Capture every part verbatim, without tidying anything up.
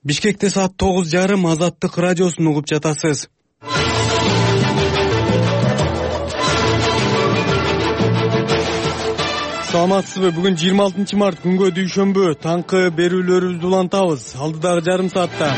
Бишкекте саат тогуз жарым Азаттык радиосун угуп жатасыз. Саламатсызбы? Бүгүн жыйырма алтынчы март күнгө дүйшөмбү. Таңкы берүүлөрүбүздү улантабыз. Алдыдагы жарым саатта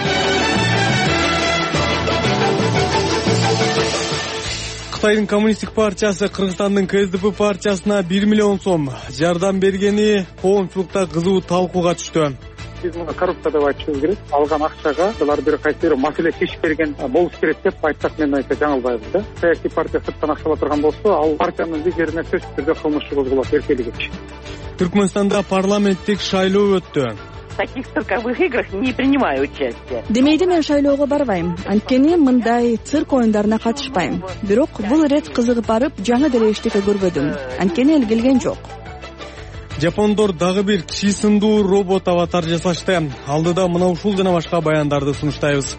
Кытайдын коммунисттик партиясы Кыргызстандын Ка Эс Д П партиясына бир миллион сом жардам бергени коомчулукта кызуу талкууга түштү. Биз муну коррупция деп айтышыбыз керек. Алган акчага алар бир кайсы бир маселе чечип берген болуш керек деп айтсак мен айтса жаңылбайбыз да. Саясий партия сырттан акчалап турган болсо, ал партиянын лидерине сөзсүз түрдө кылмыш козголот эркелиги. Түркмөнстанда парламенттик шайлоо өттү. В таких цирковых играх не принимаю участие. Демейди мен шайлоого барбайм. Анткени мындай цирк оюндарына катышпайм. Бирок бул ирет кызыгып барып, жаңы деле эчтеке көрбөдүм. Анткени эл келген жок. Жапондор дагы бир киши сындуу робот аватар жасашты. Алдыда мына ушул жана башка баяндарды сунуштайбыз.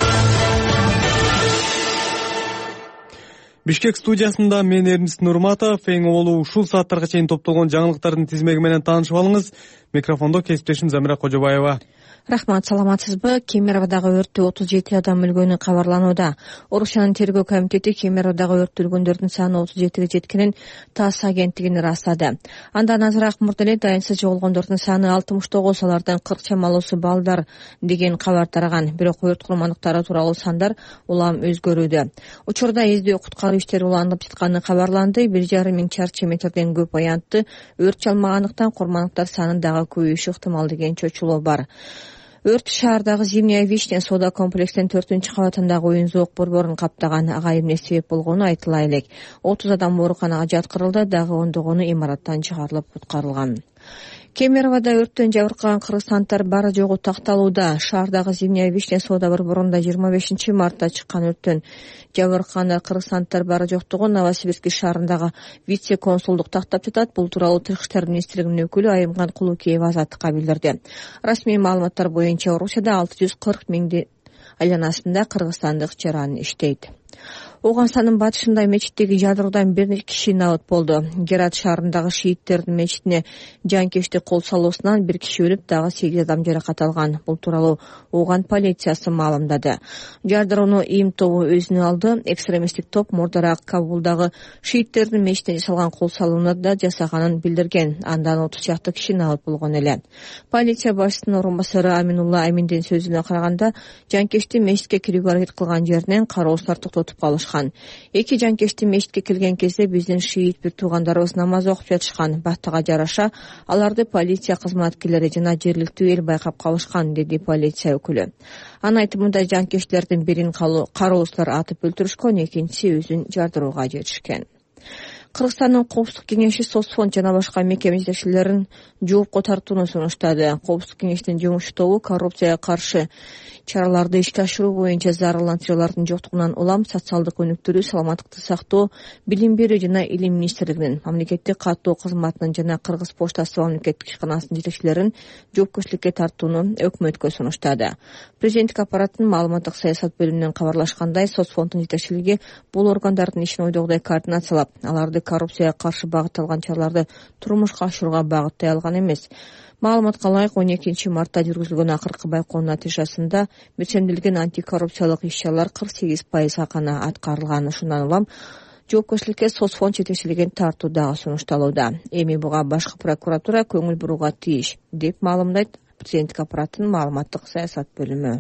Бишкек студиясында мен Эрнис Нурматов. Эң олуу ушул сааттарга чейин топтолгон жаңылыктардын тизмеги менен таанышып алыңыз. Микрофондо кесиптешим Замира Кожобаева. Рахмат, саламатсызбы? Кемеровдагы өрттө отуз жети адам өлгөнү кабарланууда. Орусиянын тергөө комитети Кемеровдагы өрттө өлгөндөрдүн саны отуз жетиге жеткенин ТАСС агенттигине ырастады. Андан азыраак мурда эле дайынсыз жоголгондордун саны алтымыш тогуз, алардын кырк чамалуусу балдар деген кабар тараган. Бирок өрт курмандыктары тууралуу сандар улам өзгөрүүдө. Учурда издөө куткаруу иштери уланып жатканы кабарланды. бир жарым миң чарчы метрден көп аянтты өрт жалмагандыктан курмандыктар саны дагы көбөйүшү ыктымал деген чочулоо бар. Өрт шаардагы Зимняя Вишня соода комплексинин төртүнчү кабатындагы оюн зоок борборун каптаган. Ага эмне себеп болгону айтыла элек. отуз адам ооруканага жаткырылды, дагы ондогону имараттан чыгарылып куткарылган. Кемеровдо өрттөн жабыркаган кыргызстанддар бары жогу такталууда. Шаардагы Зимняя Вишня соода борборунда жыйырма бешинчи мартта чыккан өрттөн жабыркагандар кыргызстанддар бары жоктугун Новосибирск шаарындагы вице-консулдук тактап жатат. Бул тууралуу Тышкы иштер министрлигинин өкүлү Айымган Кулукеева Азаттыкка билдирди. Расмий маалыматтар боюнча Орусияда алты жүз кырк миңдин айланасында кыргызстандык жаран иштейт. Оганстандын батышында мечиттеги ядродан бир киши набыт болду. Герат шаарындагы шииттердин мечитине жанкештик кол салуусунан бир киши өлүп, дагы сегиз адам жаракат алган. Бул тууралуу Оган полициясы маалымдады. Жардырууну ИИМ тобу өзүнө алды. Экстремисттик топ мурдараак Кабулдагы шииттердин мечитине жасалган кол салууну да жасаганын билдирген. Андан отуз чакты киши набыт болгон эле. Полиция башчысынын орун басары Аминулла Аминдин сөзүнө караганда, жанкештин мечитке кирүүгө аракет кылган жеринен кароосуздар токтотуп калышкан. Эки жанкешти мечитке келген кезде биздин шиит бир туугандарыбыз намаз окуп жатышкан. Бактыга жараша аларды полиция кызматкерлери жана жергиликтүү эл байкап калышкан, деди полиция өкүлү. Анын айтымында жанкештилердин бирин кароосуздар атып өлтүрүшкөн, экинчиси өзүн жардырууга жетишкен. Кыргызстандын Коопсуздук кеңеши соцфонд жана башка мекеме жетекчилерин жоопко тартууну сунуштады. Коопсуздук кеңешинин жумуш тобу коррупцияга каршы чараларды ишке ашыруу боюнча зарыл натыйжалардын жоктугунан улам социалдык өнүктүрүү, саламаттыкты сактоо, билим берүү жана илим министрлигинин, мамлекеттик каттоо кызматынын жана Кыргыз почтасы мамлекеттик ишканасынын жетекчилерин жоопкерчиликке тартууну өкмөткө сунуштады. Президенттик аппараттын маалыматтык саясат бөлүмүнөн кабарлашкандай, соцфонддун жетекчилиги бул органдардын ишин ойдогудай координациялап, аларды коррупцияга каршы багытталган чараларды турмушка ашырууга багыттай алган эмес. Маалыматка ылайык он экинчи мартта жүргүзүлгөн акыркы байкоонун натыйжасында белсендилген антикоррупциялык иш-чаралар кырк сегиз пайызга гана аткарылган. Ушундан улам жоопкерчиликке соцфонд жетекчилигин тартуу дагы сунушталууда. Эми буга башкы прокуратура көңүл бурууга тийиш, деп маалымдайт президенттик аппараттын маалыматтык саясат бөлүмү.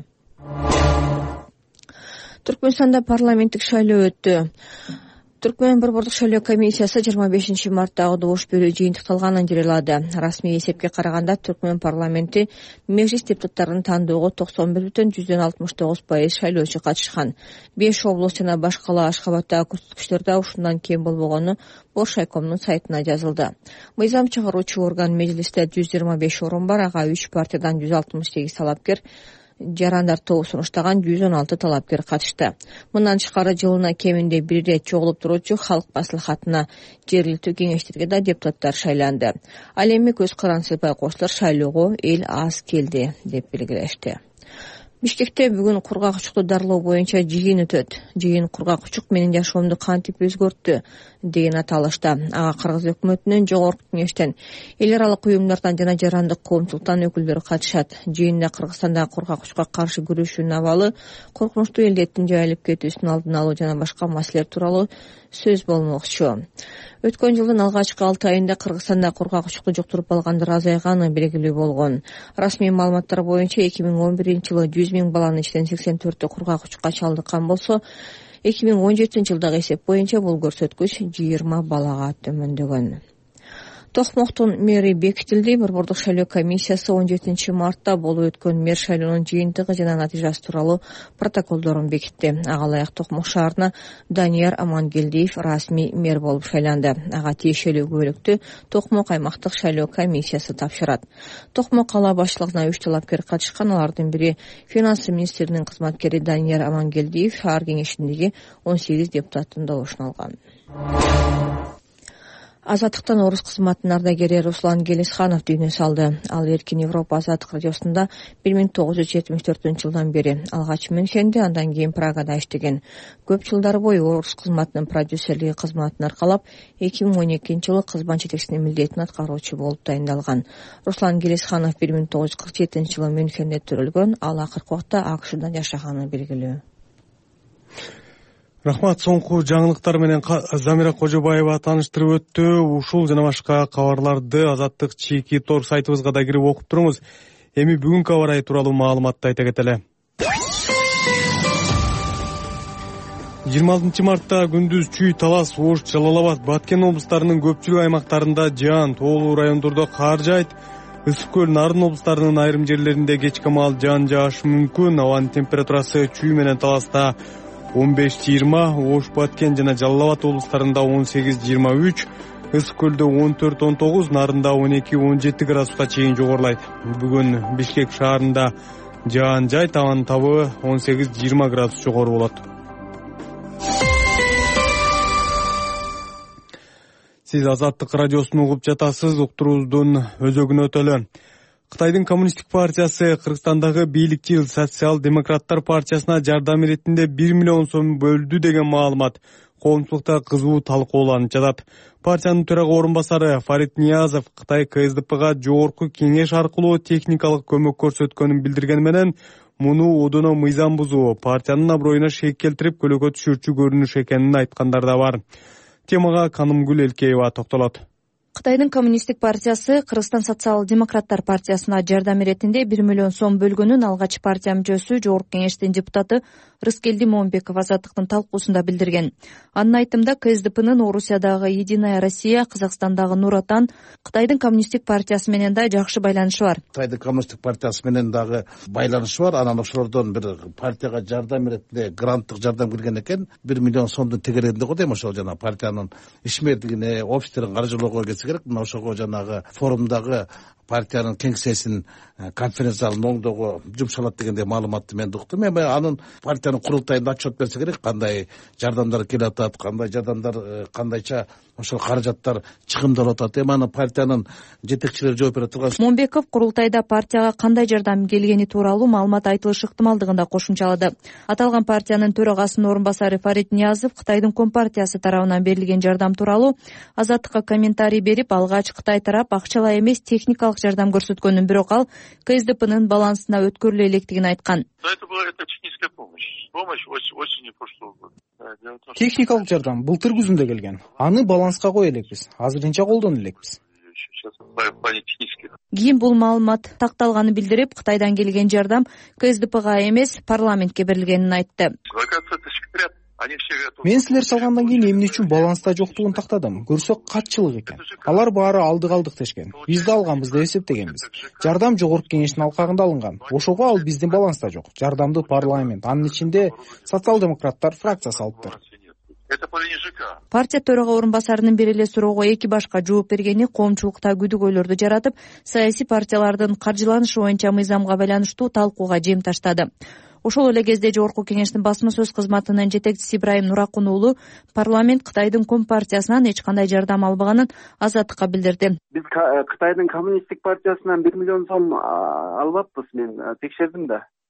Түркмөнстанда парламенттик шайлоо өттү. Түркмөн борбордук шайлоо комиссиясы жыйырма бешинчи марттагы добуш берүү жыйынтыкталганын жарыялады. Расмий эсепке караганда Түркмөн парламенти мeclis депутаттарын тандоого токсон бир бүтүн жүздөн алтымыш тогуз пайыз шайлоочу катышкан. беш облус жана башкала Ашкабаддагы көрсөткүчтөрдө ушундан кем болбогону Боршайкомдун сайтына жазылды. Мыйзам чыгаруучу орган мeclisте жүз жыйырма беш орун бар, ага үч партиядан жүз алтымыш сегиз талапкер, жарандар тобу сунуштаган жүз он алты талапкер катышты. Мындан тышкары жылына кеминде бир ирет чогулуп туруучу халк маслихатына, жергиликтүү кеңештерге да депутаттар шайланды. Ал эми көз карансыз байкоочулар шайлоого эл аз келди деп белгилешти. Бишкекте бүгүн кургак учукту дарылоо боюнча жыйын өтөт. Жыйын кургак учук менин жашоомду кантип өзгөрттү деген аталышта. Ага Кыргыз өкмөтүнүн жогорку кеңештен, эл аралык уюмдардан жана жарандык коомчулуктан өкүлдөрү катышат. Жыйында Кыргызстанда кургак учукка каршы күрөшүүнүн абалы, коркунучтуу элдеттин жайылып кетүүсүнүн алдын алуу жана башка маселелер тууралуу сөз болмокчу. Өткөн жылдын алгачкы алты айында Кыргызстанда кургак учукту жуктуруп алгандар азайганы белгилүү болгон. Расмий маалыматтар боюнча эки миң он биринчи жылы жүз миң баланын ичинен сексен төртү кургак учукка чалдыккан болсо, эки миң он жетинчи жылдагы эсеп боюнча бул көрсөткүч жыйырма балага төмөндөгөн. Токмоктун мэри бекитилди. Борбордук шайлоо комиссиясы он жетинчи мартта болуп өткөн мэр шайлоонун жыйынтыгы жана натыйжасы тууралуу протоколдорун бекитти. Ага ылайык Токмок шаарына Данияр Амангелдиев расмий мэр болуп шайланды. Ага тиешелүү көбөлүктү Токмок аймактык шайлоо комиссиясы тапшырат. Токмок кала башчылыгына үч талапкер катышкан. Алардын бири финансы министринин кызматкери Данияр Амангелдиев, шаар кеңешиндеги он сегиз депутаттын добушун алган. Азаттыктан орус кызматынын ардагери Руслан Келесханов дүйнө салды. Ал Эркин Европа азаттык радиосунда бир миң тогуз жүз жетимиш төртүнчү жылдан бери алгач Мюнхенде, андан кийин Прагада иштеген. Көп жылдар бою орус кызматынын продюсерлиги кызматын аркалап, эки миң он экинчи жылы кызмат жетекчисинин милдетин аткаруучу болуп тайындалган. Руслан Келесханов бир миң тогуз жүз кырк жетинчи жылы Мюнхенде төрөлгөн. Ал акыркы убакта АКШда жашаганы белгилүү. Рахмат. Соңку жаңылыктар менен Замира Кожобаева тааныштырып өттү. Ушул жана башка кабарларды Азаттык чеки тор сайтыбызга да кирип окуп туруңуз. Эми бүгүнкү аба ырайы тууралуу маалыматты айта кетели. жыйырма алтынчы мартта күндүз Чүй, Талас, Ош, Жалал Абад, Баткен облустарынын көпчүлүк аймактарында жаан, тоолуу райондордо кар жаайт. Ысык көл, Нарын облустарынын айрым жерлеринде кечки маал жаан жаашы мүмкүн. Абанын температурасы Чүй менен Таласта он беш жыйырма, Ош, Баткен жана Жалал Абад облустарында он сегиз жыйырма үч, Ысык көлдө он төрт он тогуз, Нарында он эки он жети градуска чейин жогорулайт. Бүгүн Бишкек шаарында жаан жайт, абанын табы он сегиз жыйырма градус жогору болот. Сиз Азаттык радиосун угуп жатасыз. Уктуруубуздун өзөгүнө өтөлү. Кытайдын коммунисттик партиясы Кыргызстандагы бийликчил социал-демократтар партиясына жардам иретинде бир миллион сом бөлдү деген маалымат коомчулукта кызуу талкууланып жатат. Партиянын төрага орун басары Фарид Ниязов Кытай КСДПга жогорку кеңеш аркылуу техникалык көмөк көрсөткөнүн билдирген менен, муну одоно мыйзам бузуу, партиянын аброюна шек келтирип көлөкө түшүрчү көрүнүш экенин айткандар да бар. Темага Канымгүл Элкеева токтолот. Кытайдын коммунисттик партиясы Кыргызстан социал-демократтар партиясына жардам иретинде бир миллион сом бөлгөнүн алгач партия мүчөсү, жогорку кеңештин депутаты Рыскелди Момбеков Азаттыктын талкуусунда билдирген. Анын айтымында КСДПнын Орусиядагы Единая Россия, Казакстандагы Нур Отан, Кытайдын коммунисттик партиясы менен да жакшы байланышы бар. Кытайдын коммунисттик партиясы менен дагы байланышы бар. Анан ошолордон бир партияга жардам иретинде гранттык жардам келген экен. бир миллион сомдун тегерегинде го дейм, ошол жана партиянын ишмердигине, офистерин каржылоого кетсе керек. Мына ошого жанагы форумдагы партиянын кеңсесин, конференция залын оңдоого жумшалат дегендей маалыматты мен уктум. Эми анын партиянын курултайында отчет берсе керек, кандай жардамдар келип атат, кандай жардамдар, кандайча ошол каражаттар чыгымдалып атат. Эми аны партиянын жетекчилери жооп бере турган. Момбеков курултайда партияга кандай жардам келгени тууралуу маалымат айтылышы ыктымалдыгын да кошумчалады. Аталган партиянын төрагасынын орун басары Фарид Ниязов Кытайдын Компартиясы тарабынан берилген жардам тууралуу Азаттыкка комментарий берип, алгач Кытай тарап акчалай эмес техникалык жардам көрсөткөнүн, бирок ал КСДПнын балансына өткөрүлө электигин айткан. Техникалык жардам былтыр күзүндө келген. Аны баланска кое элекпиз. Азырынча колдоно элекпиз. Кийин бул маалымат такталганын билдирип, Кытайдан келген жардам КСДПга эмес, парламентке берилгенин айтты. Мен силер салгандан кийин эмне үчүн баланста жоктугун тактадым. Көрсөк катчылык экен. Алар баары алдык алдык дешкен. Биз да алганбыз деп эсептегенбиз. Жардам жогорку кеңештин алкагында алынган. Ошого ал биздин баланста жок. Жардамды парламент, анын ичинде социал-демократтар фракциясы алыптыр. Партия төрага орун басарынын бир эле суроого эки башка жооп бергени коомчулукта күдүгөйлөрдү жаратып, саясий партиялардын каржыланышы боюнча мыйзамга байланыштуу талкууга жем таштады. Ошол эле кезде жогорку кеңештин басма сөз кызматынын жетекчиси Ибраим Нуракун уулу парламент Кытайдын Компартиясынан эч кандай жардам албаганын Азаттыкка билдирди. Биз Кытайдын коммунисттик партиясынан бир миллион сом албаппыз, мен текшердим да.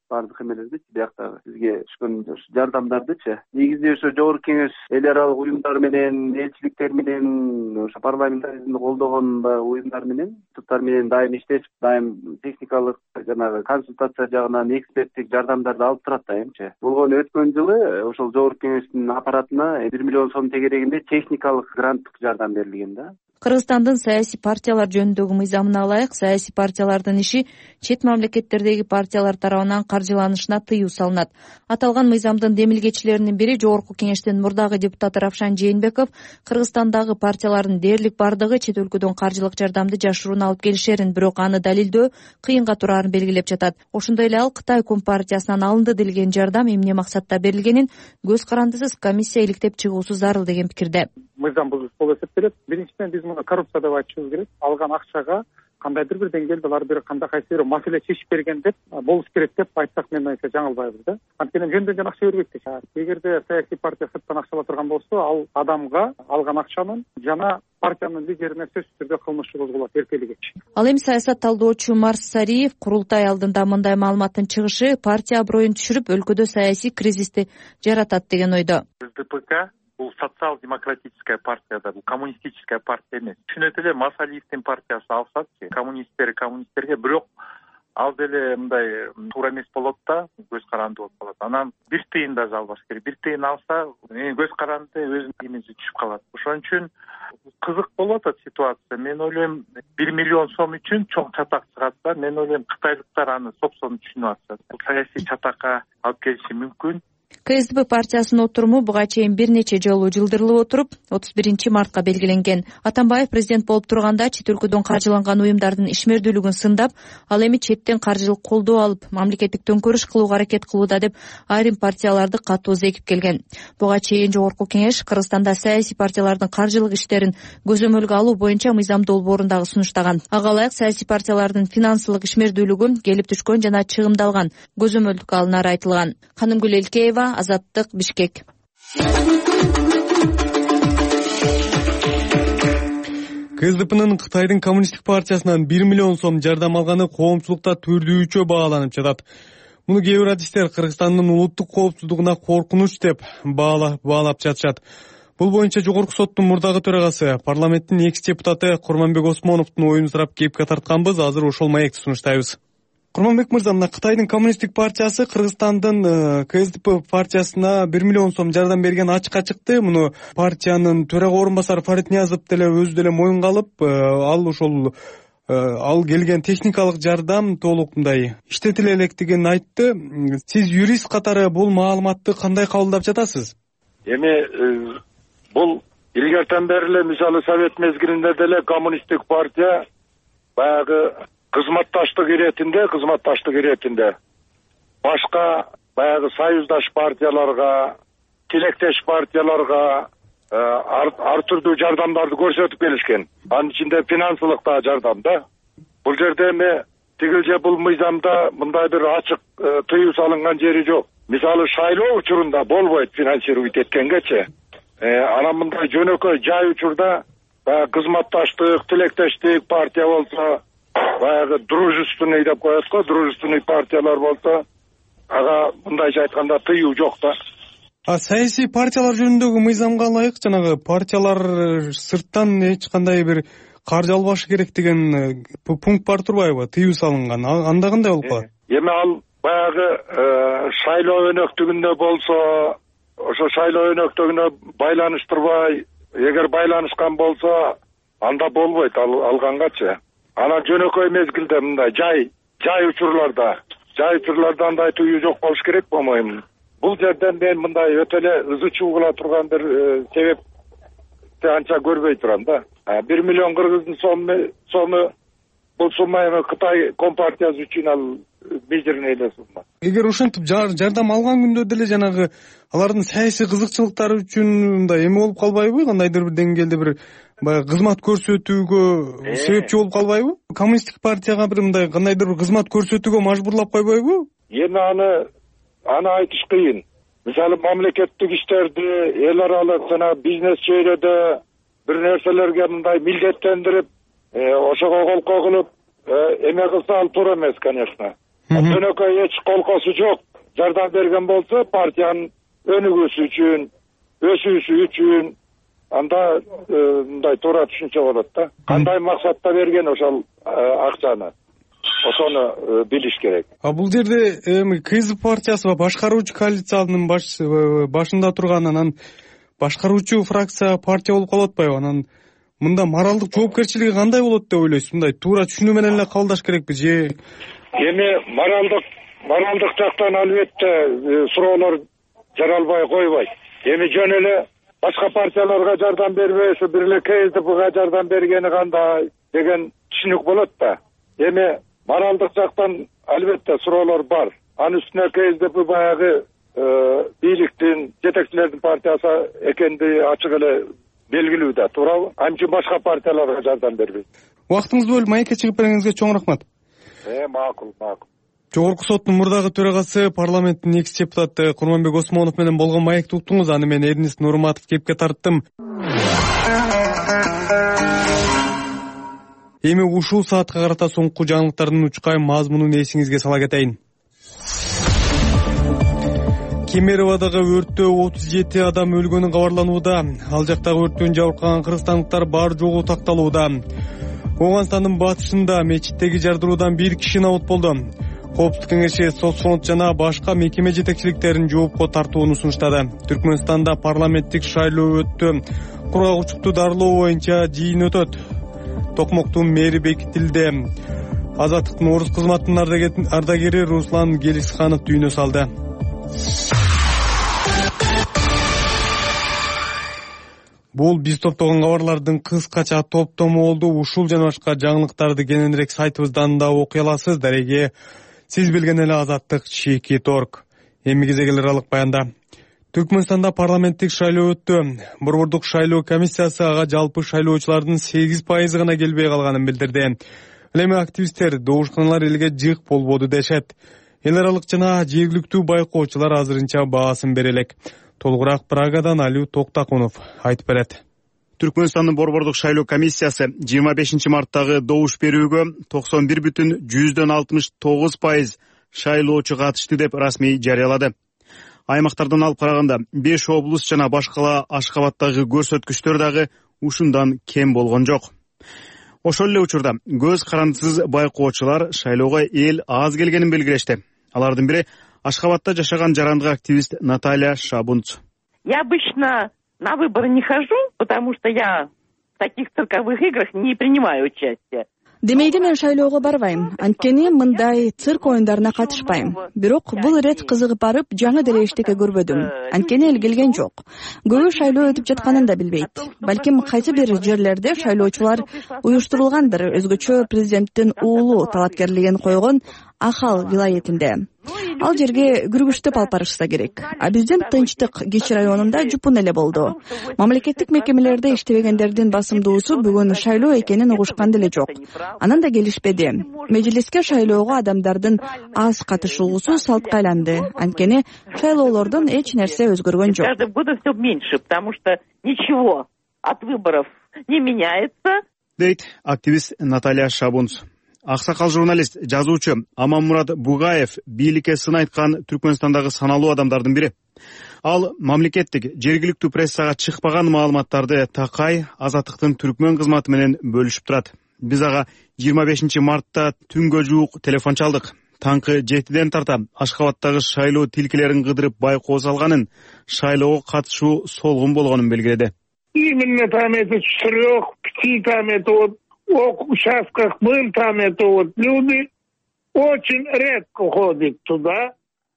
баардык эмелерди бияктагы бизге түшкөн жардамдардычы негизи ошо жогорку кеңеш эл аралык уюмдар менен элчиликтер менен ошо парламентаризмди колдогон уюмдар менен институттар менен дайым иштешип дайым техникалык жанагы консультация жагынан эксперттик жардамдарды алып турат дайымчы. болгону өткөн жылы ошол жогорку кеңештин аппаратына бир миллион сом тегерегинде техникалык гранттык жардам берилген да. Кыргызстандын саясий партиялар жөнүндөгү мыйзамына ылайык саясий партиялардын иши чет мамлекеттердеги партиялар тарабынан каржыланышына тыюу салынат. Аталган мыйзамдын демилгечилеринин бири жогорку кеңештин мурдагы депутаты Равшан Жээнбеков Кыргызстандагы партиялардын дээрлик бардыгы чет өлкөдөн каржылык жардамды жашыруун алып келишерин, бирок аны далилдөө кыйынга тураарын белгилеп жатат. Ошондой эле ал Кытай Компартиясынан алынды делген жардам эмне максатта берилгенин көз карандысыз комиссия иликтеп чыгуусу зарыл деген пикирде. Мыйзам бузуш болуп эсептелет. Биринчиден биз муну коррупция деп айтышыбыз керек. Алган акчага кандайдыр бир деңгээлде алар бир кандай кайсы бир маселе чечип берген деп болуш керек деп айтсак мен айтса жаңылбайбыз да. Анткени жөндөн жөн акча бербейт да. Эгерде саясий партия сырттан акча ала турган болсо, ал адамга алган акчанын жана партиянын лидерине сөзсүз түрдө кылмыш козголот эркелиги. Ал эми саясат талдоочу Марс Сариев курултай алдында мындай маалыматтын чыгышы партия аброюн түшүрүп, өлкөдө саясий кризисти жаратат деген ойдо. СДПК бул социал-демократическая партияда, бул коммунистическая партия эмес. Түшүнөт эле Масалиевдин партиясы алсачы, коммунисттер коммунисттерге, бирок ал деле мындай туура эмес болот да, көз каранды болуп калат. Анан бир тыйын да албаш керек. Бир тыйын алса, көз каранды өзүнүн имиджи түшүп калат. Ошон үчүн кызык болуп атат ситуация. Мен ойлойм, бир миллион сом үчүн чоң чатак чыгатса, мен ойлойм кытайлыктар аны сопсону түшүнүп атышат. Бул саясий чатакка алып келиши мүмкүн. КСДП партиясынын отуруму буга чейин бир нече жолу жылдырылып отуруп, отуз биринчи мартка белгиленген. Атамбаев президент болуп турганда чет өлкөдөн каржыланган уюмдардын ишмердүүлүгүн сындап, ал эми четтен каржылык колдоо алып, мамлекеттик төңкөрүш кылууга аракет кылууда деп айрым партияларды катуу зекип келген. Буга чейин жогорку кеңеш Кыргызстанда саясий партиялардын каржылык иштерин көзөмөлгө алуу боюнча мыйзам долбоорун сунуштаган. Ага ылайык саясий партиялардын финансылык ишмердүүлүгү келип түшкөн жана чыгымдалган көзөмөлдүккө алынары айтылган. Канымгүл Элкеева, Азаттык, Бишкек. КСДПнын Кытайдын коммунисттик партиясынан бир миллион сом жардам алганы коомчулукта түрдүүчө бааланып жатат. Муну кээ бир адистер Кыргызстандын улуттук коопсуздугуна коркунуч деп баалап жатышат. Бул боюнча жогорку соттун мурдагы төрагасы, парламенттин экс депутаты Курманбек Осмоновдун оюн сурап кепке тартканбыз. Азыр ошол маекти сунуштайбыз. Курманбек мырза, мына Кытайдын коммунисттик партиясы Кыргызстандын КСДП партиясына бир миллион сом жардам берген ачыкка чыкты. Муну партиянын төрага орун басары Фарид Ниязов деле өзү деле моюнга алып, ал ошол ал келген техникалык жардам толук мындай иштетиле электигин айтты. Сиз юрист катары бул маалыматты кандай кабылдап жатасыз? Эми бул илгертен бери эле мисалы Совет мезгилинде деле коммунисттик партия баягы кызматташтык иретинде, кызматташтык иретинде башка баягы союздаш партияларга, тилектеш партияларга ар түрдүү жардамдарды көрсөтүп келишкен. Анын ичинде финансылык да жардам да. Бул жерде эми тигилже бул мыйзамда мындай бир ачык тыюу салынган жери жок. Мисалы шайлоо учурунда болбойт финансировать эткенгечи. Анан мындай жөнөкөй жай учурда баягы кызматташтык, тилектештик партия болсо, баягы дружественный деп коет го, дружественный партиялар болсо, ага мындайча айтканда тыюу жок да. А саясий партиялар жөнүндөгү мыйзамга ылайык жанагы партиялар сырттан эч кандай бир каржы албашы керек деген пункт бар турбайбы? Тыюу салынган. Анда кандай болуп калат? Эми ал баягы шайлоо өнөктүгүндө болсо, ошо шайлоо өнөктүгүнө байланыштырбай, эгер байланышкан болсо, анда болбойт алгангачы. Анан жөнөкөй мезгилде мындай жай, жай учурларда, жай учурларда андай тыюу жок болуш керек болмойм. Бул жерден мен мындай өтө эле ызы чуу кыла турган бир себепти анча көрбөй турам да. бир миллион кыргыздын сому бул сумма эми Кытай компартиясы үчүн ал мизерный эле сумма. Эгер ошентип жардам алган күндө деле жанагы алардын саясий кызыкчылыктары үчүн мындай эме болуп калбайбы? Кандайдыр бир деңгээлде бир баягы кызмат көрсөтүүгө себепчи болуп калбайбы? Коммунисттик партияга бир мындай кандайдыр бир кызмат көрсөтүүгө мажбурлап койбойбу? Эми аны аны айтыш кыйын. Мисалы мамлекеттик иштерди, эл аралык жана бизнес чөйрөдө бир нерселерге мындай милдеттендирип, ошого колко кылып эме кылса ал туура эмес, конечно. жөнөкөй эч колкосу жок жардам берген болсо партиянын өнүгүүсү үчүн, өсүүсү үчүн анда мындай туура түшүнчө болот да. Кандай максатта берген ошол акчаны, ошону билиш керек. А бул жерде эми КСДП партиясы башкаруучу коалициянын башында турган, анан башкаруучу фракция партия болуп калып атпайбы? Анан мында моралдык жоопкерчилиги кандай болот деп ойлойсуз? Мындай туура түшүнүү менен эле кабылдаш керекпи же? Эми моралдык моралдык жактан албетте суроолор жаралбай койбойт. Эми жөн эле башка партияларга жардам бербей, ошо бир эле КСДПга жардам бергени кандай деген түшүнүк болот да. Эми моралдык жактан албетте суроолор бар. Анын үстүнө КСДП баягы бийликтин, жетекчилердин партиясы экенди ачык эле белгилүү да, туурабы? Ал үчүн башка партияларга жардам бербейт. Убактыңызды бөлүп маекке чыгып бергениңизге чоң рахмат. Э, макул, макул. Жогорку соттун мурдагы төрагасы, парламенттин экс депутаты Курманбек Осмонов менен болгон маекти уктуңуз. Аны мен Эрнис Нурматов кепке тарттым. Эми ушул саатка карата соңку жаңылыктардын учкай мазмунун эсиңизге сала кетейин. Кемеровадагы өрттө отуз жети адам өлгөнү кабарланууда. Ал жактагы өрттөн жабыркаган кыргызстандыктар бар жогу такталууда. Оганстандын батышында мечиттеги жардыруудан бир киши набыт болду. Коопсуздук кеңеши Соцфонд жана башка мекеме жетекчиликтерин жоопко тартууну сунуштады. Түркмөнстанда парламенттик шайлоо өттү. Кургагучтукту дарылоо боюнча жыйын өтөт. Токмоктун мэри бекитилди. Азаттыктын орус кызматынын ардагери Руслан Гелисханов дүйнө салды. Бул биз топтогон кабарлардын кыскача топтому болду. Ушул жана башка жаңылыктарды кененирээк сайтыбыздан да окуй аласыз. Дареге сиз билген эле Азаттык чекит орг. Эми кезегелер алык баянда. Түркмөнстанда парламенттик шайлоо өттү. Борбордук шайлоо комиссиясы ага жалпы шайлоочулардын сегиз пайызы гана келбей калганын билдирди. Эми активисттер добушканалар элге жык болбоду дешет. Эл аралык жана жергиликтүү байкоочулар азырынча баасын бере элек. Толугураак Прагадан Алиу Токтакунов айтып берет. Түркмөнстандын борбордук шайлоо комиссиясы жыйырма бешинчи марттагы добуш берүүгө токсон бир бүтүн жүздөн алтымыш тогуз пайыз шайлоочу катышты деп расмий жарыялады. Аймактардан алып караганда беш облус жана башкала Ашкабадтагы көрсөткүчтөр дагы ушундан кем болгон жок. Ошол эле учурда көз карандысыз байкоочулар шайлоого эл аз келгенин белгилешти. Алардын бири Ашкабадта жашаган жарандык активист Наталья Шабунц. Я обычно на выборы не хожу, потому что я в таких цирковых играх не принимаю участие. Демейди мен шайлоого барбайм, анткени мындай цирк оюндарына катышпайм. Бирок бул ирет кызыгып барып, жаңы деле эчтеке көрбөдүм. Анткени эл келген жок. Көбү шайлоо өтүп жатканын да билбейт. Балким кайсы бир жерлерде шайлоочулар уюштурулгандыр. Өзгөчө президенттин уулу талапкерлигин койгон Ахал вилаятинде. Ал жерге күргүчтөп алып барышса керек. А биздин Тынчтык Кечи районунда жупун эле болду. Мамлекеттик мекемелерде иштебегендердин басымдуусу бүгүн шайлоо экенин угушкан деле жок. Анан да келишпеди. Межлиске шайлоого адамдардын аз катышуусу салтка айланды. Анткени шайлоолордон эч нерсе өзгөргөн жок. Каждый год все меньше, потому что ничего от выборов не меняется. Дейт активист Наталья Шабунц. Аксакал журналист, жазуучу Аманмурат Бугаев бийликке сын айткан Түркмөнстандагы саналуу адамдардын бири. Ал мамлекеттик жергиликтүү прессага чыкпаган маалыматтарды такай Азаттыктын түркмөн кызматы менен бөлүшүп турат. Биз ага жыйырма бешинчи мартта түнгө жуук телефон чалдык. Таңкы жетиден тарта Ашкабадтагы шайлоо тилкелерин кыдырып байкоо салганын, шайлоого катышуу солгун болгонун белгиледи. Именно там это четырех, пяти там это вот в участках был, там это вот люди очень редко ходят туда.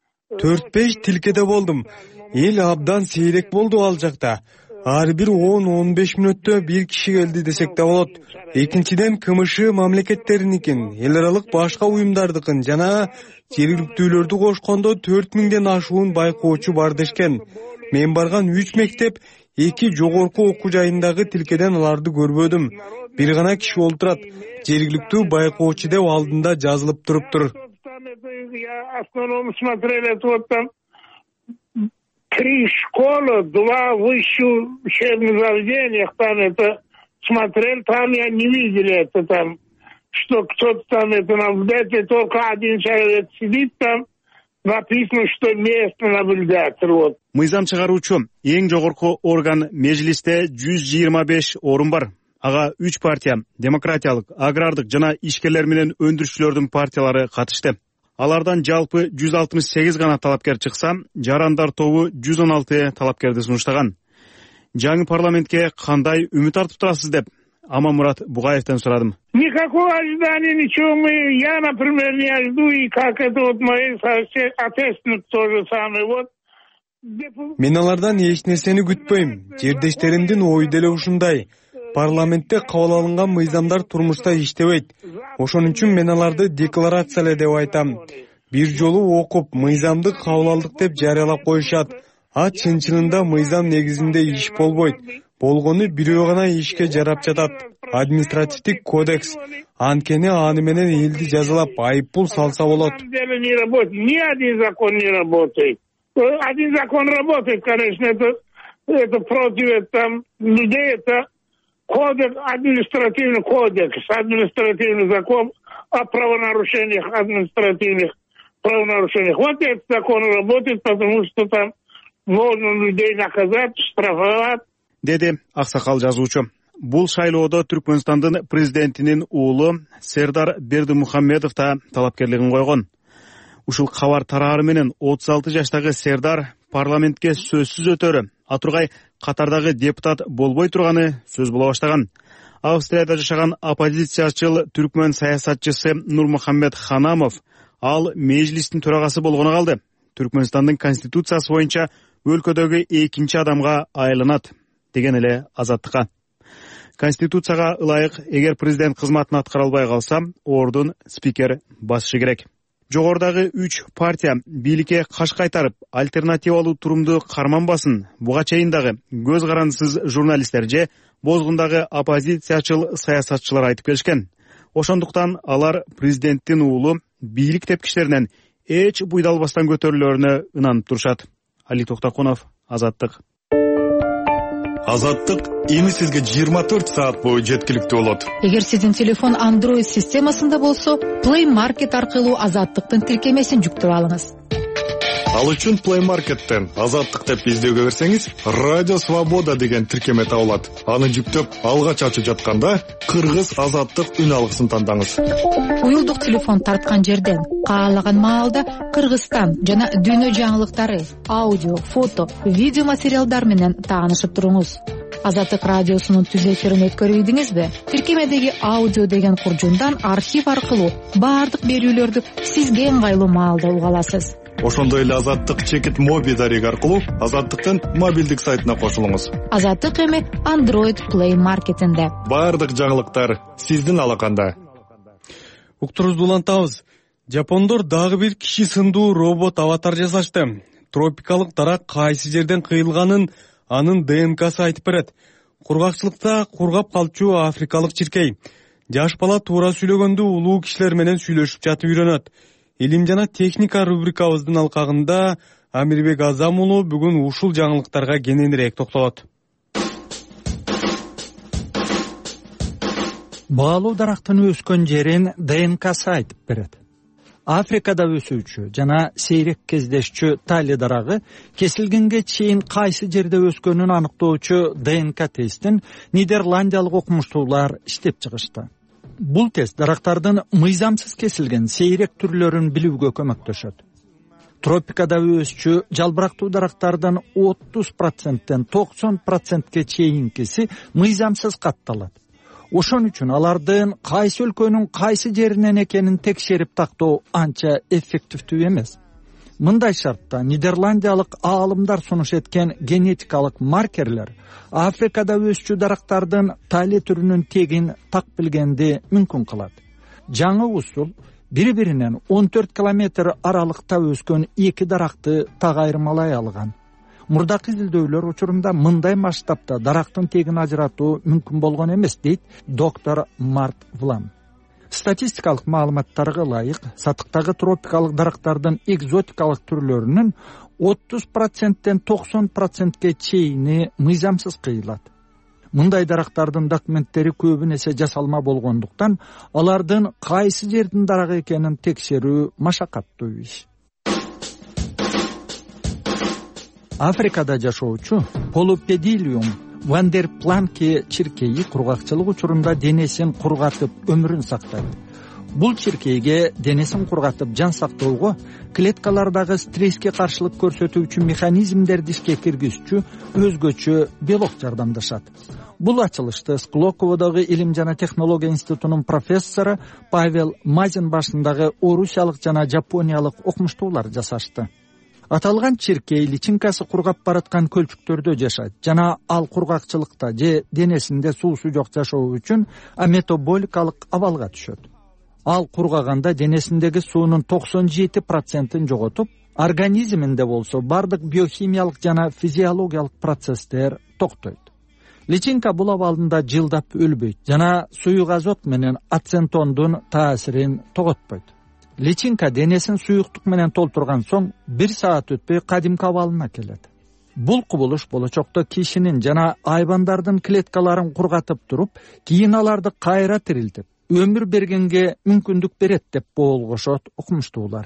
төрт беш тилкеде болдум. Эл абдан сейрек болду ал жакта. Ар бир он он беш мүнөттө бир киши келди десек да болот. Экинчиден КМШ мамлекеттериникин, эл аралык башка уюмдардыкын жана жергиликтүүлөрдү кошкондо төрт миңден ашуун байкоочу бар дешкен. Мен барган үч мектеп, эки жогорку окуу жайындагы тилкеден аларды көрбөдүм. Бир гана киши олтурат. Жергиликтүү байкоочу деп алдында жазылып туруптур. Я основном смотрел это вот там три школы, два высших учебных заведениях, там это смотрел, там я не видел это там что кто-то там это наблюдатель, только один человек сидит там, написано, что местный наблюдатель. Вот. Мыйзам чыгаруучу эң жогорку орган межлисте жүз жыйырма беш орун бар. Ага үч партия, демократиялык, агрардык жана ишкерлер менен өндүрүүчүлөрдүн партиялары катышты. Алардан жалпы жүз алтымыш сегиз гана талапкер чыкса, жарандар тобу жүз он алты талапкерди сунуштаган. Жаңы парламентке кандай үмүт артып турасыз деп Амамурат Бугаевден сурадым. Никакого ожидания, ничего мы, я, например, не жду, и как это вот мои отечественники тоже самое. Вот. Мен алардан эч нерсени күтпөйм. Жердештеримдин ою деле ушундай. Парламентте кабыл алынган мыйзамдар турмушта иштебейт. Ошон үчүн мен аларды декларацияле деп айтам. Бир жолу окуп, мыйзамды кабыл алдык деп жарыялап коюшат. А чын-чынында мыйзам негизинде иш болбойт. Болгону бирөө гана ишке жарап жатат. Административдик кодекс. Анткени аны менен элди жазалап айыппул салса болот. Ни один закон не работает. Один закон работает, конечно, это, это против там, людей, это кодекс, административный кодекс, административный закон о правонарушениях, административных правонарушениях. Вот этот закон работает, потому что там можно людей наказать, штрафовать. Деди аксакал жазуучу. Бул шайлоодо Түркмөнстандын президентинин уулу Сердар Бердимухамедов да талапкерлигин койгон. Ушул кабар тараары менен отуз алты жаштагы Сердар парламентке сөзсүз өтөрү, атургай катардагы депутат болбой турганы сөз боло баштаган. Австрияда жашаган оппозициячыл түркмөн саясатчысы Нурмухаммед Ханамов ал межлистин төрагасы болгону калды. Түркмөнстандын конституциясы боюнча өлкөдөгү экинчи адамга айланат деген эле Азаттыкка. Конституцияга ылайык, эгер президент кызматын аткара албай калса, ордун спикер басышы керек. Жогордагы үч партия бийликке каш кайтарып, альтернативалуу турумду карманбасын. Буга чейин дагы көз карандысыз журналисттер же бозгундагы оппозициячыл саясатчылар айтып келишкен. Ошондуктан алар президенттин уулу бийлик тепкичтеринен эч буйдалбастан көтөрүлөрүнө ынанып турушат. Али Токтокунов, Азаттык. Азаттык эми сизге жыйырма төрт саат бою жеткиликтүү болот. Эгер сиздин телефон Android системасында болсо, Play Market аркылуу Азаттыктын тиркемесин жүктөп алыңыз. Ал үчүн Play Market'тен Азаттык деп издөөгө берсеңиз, Радио Свобода деген тиркеме табылат. Аны жүктөп, алгач ачып жатканда Кыргыз Азаттык үн алгысын тандаңыз. Уюлдук телефон тарткан жерден каалаган маалда Кыргызстан жана дүйнө жаңылыктары, аудио, фото, видео материалдар менен таанышып туруңуз. Азаттык радиосунун түз эфирин өткөрүбүңүзбү? Тиркемедеги аудио деген куржундан архив аркылуу баардык берүүлөрдү сизге ыңгайлуу маалда уга аласыз. Ошондой эле Азаттык чекит моби дарек аркылуу Азаттыктын мобилдик сайтына кошулуңуз. Азаттык эми Android Play Market'инде. Баардык жаңылыктар сиздин алаканда. Уктурубузду улантабыз. Жапондор дагы бир киши сындуу робот аватар жасашты. Тропикалык дарак кайсы жерден кыйылганын анын ДНКсы айтып берет. Кургакчылыкта кургап калчу африкалык чиркей. Жаш бала туура сүйлөгөндө улуу кишилер менен сүйлөшүп жатып үйрөнөт. Илим жана техника рубрикабыздын алкагында Амирбек Азам уулу бүгүн ушул жаңылыктарга кененирээк токтолот. Баалуу дарактын өскөн жерин ДНКсы айтып берет. Африкада өсүүчү жана сейрек кездешчү тали дарагы кесилгенге чейин кайсы жерде өскөнүн аныктоочу ДНК тестин Нидерландиялык окумуштуулар иштеп чыгышты. Бул тест дарактардын мыйзамсыз кесилген сейрек түрлөрүн билүүгө көмөктөшөт. Тропикада өсчү жалбырактуу дарактардын отуз проценттен токсон процентке чейинкиси мыйзамсыз катталат. Ошон үчүн алардын кайсы өлкөнүн кайсы жеринен экенин текшерип тактоо анча эффективдүү эмес. Мындай шартта Нидерландиялык аалымдар сунуш эткен генетикалык маркерлер Африкада өсчү дарактардын тали түрүнүн тегин так билгенди мүмкүн кылат. Жаңы усул бири-биринен он төрт километр аралыкта өскөн эки даракты так айырмалай алган. Мурдакы изилдөөлөр учурунда мындай масштабта дарактын тегин ажыратуу мүмкүн болгон эмес, дейт доктор Март Влам. Статистикалык маалыматтарга ылайык, сатыктагы тропикалык дарактардын экзотикалык түрлөрүнүн отуз проценттен токсон процентке чейини мыйзамсыз кыйылат. мындай дарактардын документтери көбүн эсе жасалма болгондуктан алардын кайсы жердин дарагы экенин текшерүү машакаттуу иш. Африкада жашоочу Полупедилиум вандерпланке чиркейи кургакчылык учурунда денесин кургатып өмүрүн сактайт. Бул чиркейге денесин кургатып жан сактоого клеткалардагы стресске каршылык көрсөтүүчү механизмдерди ишке киргизүүчү өзгөчө белок жардамдашат. Бул ачылышты Склоководогу Илим жана технология институтунун профессору Павел Мазин башындагы орусиялык жана жапониялык окумуштуулар жасашты. Аталган чиркей личинкасы кургап бараткан көлчүктөрдө жашайт жана ал кургакчылыкта же денесинде суусу жок жашоо үчүн аметаболикалык абалга түшөт. Ал кургаганда денесиндеги суунун токсон жети процентин жоготуп, организминде болсо бардык биохимиялык жана физиологиялык процесстер токтойт. Личинка бул абалында жылдап өлбөйт жана суюк азот менен ацетондун таасирин тоготпойт. Личинка денесин суюктук менен толтурган соң бир саат өтпөй кадимки абалына келет. Бул кубулуш болочокто кишинин жана айбандардын клеткаларын кургатып туруп, кийин аларды кайра тирилтип, өмүр бергенге мүмкүндүк берет деп болгошот окумуштуулар.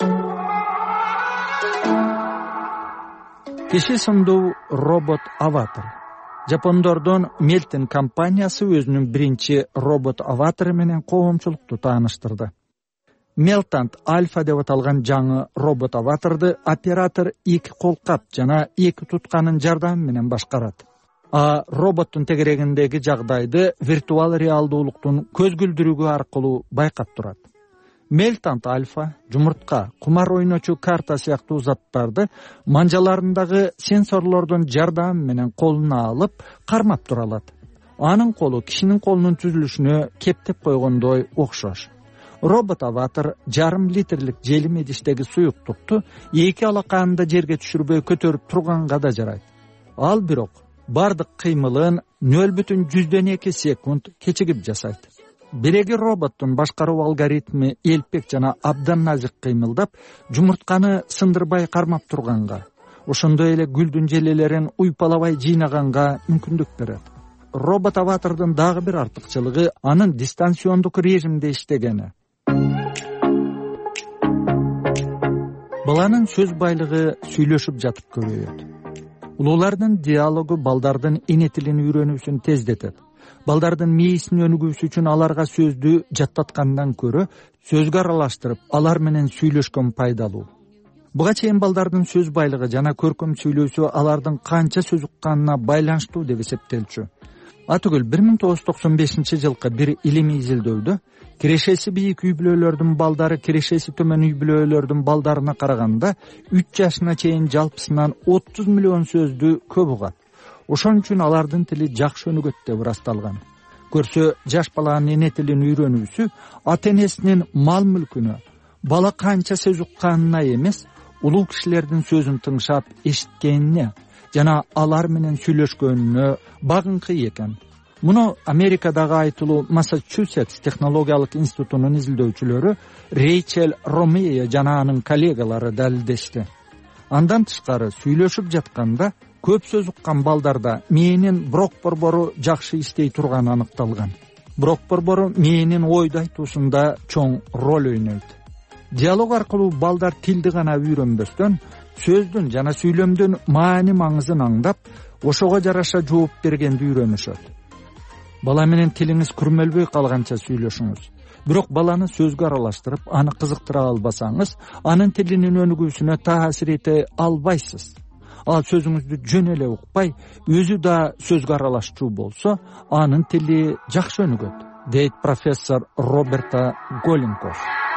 Киши сындуу робот аватар. Жапондордун Мелтин компаниясы өзүнүн биринчи робот аватары менен коомчулукту тааныштырды. Мелтант Альфа деп аталган жаңы робот аватарды оператор эки колкап жана эки тутканын жардамы менен башкарат. А роботтун тегерегиндеги жагдайды виртуал реалдуулуктун көзгүлдүрүгү аркылуу байкап турат. Мелтант Альфа жумуртка, кумар ойночу карта сыяктуу заттарды манжаларындагы сенсорлордун жардамы менен колуна алып кармап тура алат. Анын колу кишинин колунун түзүлүшүнө кептеп койгондой окшош. Робот аватар жарым литрлик желим идиштеги суюктукту эки алаканында жерге түшүрбөй көтөрүп турганга да жарайт. Ал бирок бардык кыймылын нөл бүтүн жүздөн эки секунд кечигип жасайт. Биреги роботтун башкаруу алгоритми элпек жана абдан назик кыймылдап, жумуртканы сындырбай кармап турганга, ошондой эле гүлдүн желелерин уйпалабай жыйнаганга мүмкүндүк берет. Робот аватардын дагы бир артыкчылыгы анын дистанциондук режимде иштегени. Баланын сөз байлыгы сүйлөшүп жатып көбөйөт. Улуулардын диалогу балдардын эне тилин үйрөнүүсүн тездетет. Балдардын мээсин өнүгүүсү үчүн аларга сөздү жаттаткандан көрө сөзгө аралаштырып, алар менен сүйлөшкөн пайдалуу. Буга чейин балдардын сөз байлыгы жана көркөм сүйлөөсү алардын канча сөз укканына байланыштуу деп эсептелчү. Атүгүл бир миң тогуз жүз токсон бешинчи жылкы бир илимий изилдөөдө кирешеси бийик үй бүлөлөрдүн балдары кирешеси төмөн үй бүлөлөрдүн балдарына караганда үч жашына чейин жалпысынан отуз миллион сөздү көп угат. Ошон үчүн алардын тили жакшы өнүгөт деп ырасталган. Көрсө, жаш баланын эне тилин үйрөнүүсү ата-энесинин мал мүлкүнө, бала канча сөз укканына эмес, улуу кишилердин сөзүн тыңшап эшиткенине жана алар менен сүйлөшкөнүнө багыңкы экен. Муну Америкадагы айтылуу Массачусетс технологиялык институтунун изилдөөчүлөрү Рейчел Ромея жана анын коллегалары далилдешти. Андан тышкары сүйлөшүп жатканда көп сөз уккан балдарда мээнин брок борбору жакшы иштей турганы аныкталган. Брок борбору мээнин ойду айтуусунда чоң роль ойнойт. Диалог аркылуу балдар тилди гана үйрөнбөстөн, сөздүн жана сүйлөмдүн маани маңызын аңдап, ошого жараша жооп бергенди үйрөнүшөт. Бала менен тилиңиз күрмөлбөй калганча сүйлөшүңүз. Бирок баланы сөзгө аралаштырып, аны кызыктыра албасаңыз, анын тилинин өнүгүүсүнө таасир эте албайсыз. Ал сөзүңүздү жөн эле укпай, өзү да сөзгө аралашчу болсо, анын тили жакшы өнүгөт, дейт профессор Роберта Голенков.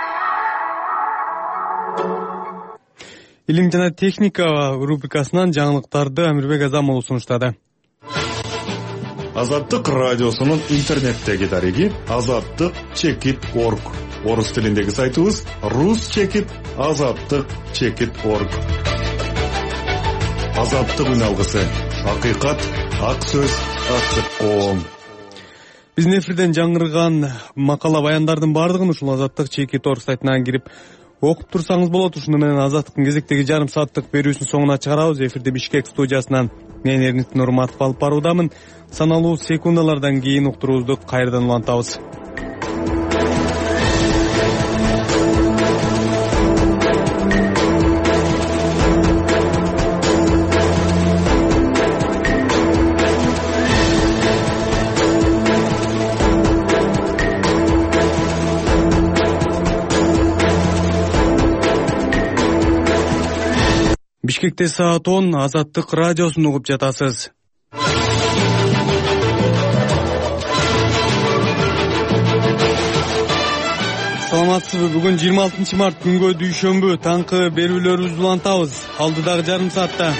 Илим жана техника рубрикасынан жаңылыктарды Амирбек Азамов сунуштады. Азаттык радиосунун интернеттеги дареги азаттык чекит точка орг. Орус тилиндеги сайтыбыз рус чекит азаттык чекит точка орг. Азаттык үн алгысы. Акыйкат, ак сөз, ачык коом. Биздин эфирден жаңырган макала баяндардын бардыгын ушул азаттык чекит точка орг сайтынан кирип окуп турсаңыз болот. Ушуну менен Азаттыктын кезектеги жарым сааттык берүүсүн соңуна чыгарабыз. Эфирде Бишкек студиясынан мен Эрнис Нурматов алып баруудамын. Саналуу секундалардан кийин уктуруубузду кайрадан улантабыз. Бишкекте саат он, Азаттык радиосун угуп жатасыз. Саламатсызбы? Бүгүн жыйырма алтынчы март күнгө дүйшөмбү таңкы берүүлөрүбүздү улантабыз. Алдыдагы жарым саатта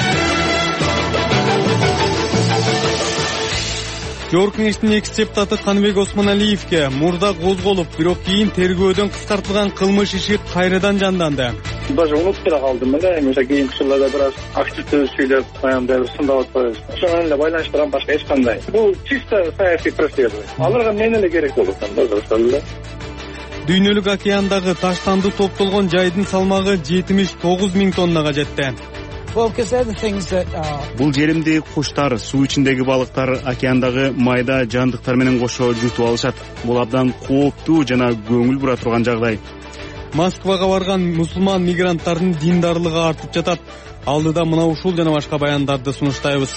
Жогорку Кеңештин экс депутаты Каныбек Осмоналиевке мурда козголуп, бирок кийин тергөөдөн кыскартылган кылмыш иши кайрадан жанданды. Даже унутуп эле калдым эле, эми кийинки жылдарда бир аз активдүү сүйлөп аябай сындап атпайбыз. Ошого менен эле байланыштырган башка эч кандай. Бул чисто саясий процесс. Аларга мен эле керек болуп атам. Дүйнөлүк океандагы таштанды топтолгон жайдын салмагы жетимиш тогуз миң тоннага жетти. Бул жеримди куштар, суу ичиндеги балыктар океандагы майда жандыктар менен кошо жутуп алышат. Бул абдан кооптуу жана көңүл бура турган жагдай. Москвага барган мусулман мигранттардын диндарлыгы артып жатат. Алдыда мына ушул жана башка баяндарды сунуштайбыз.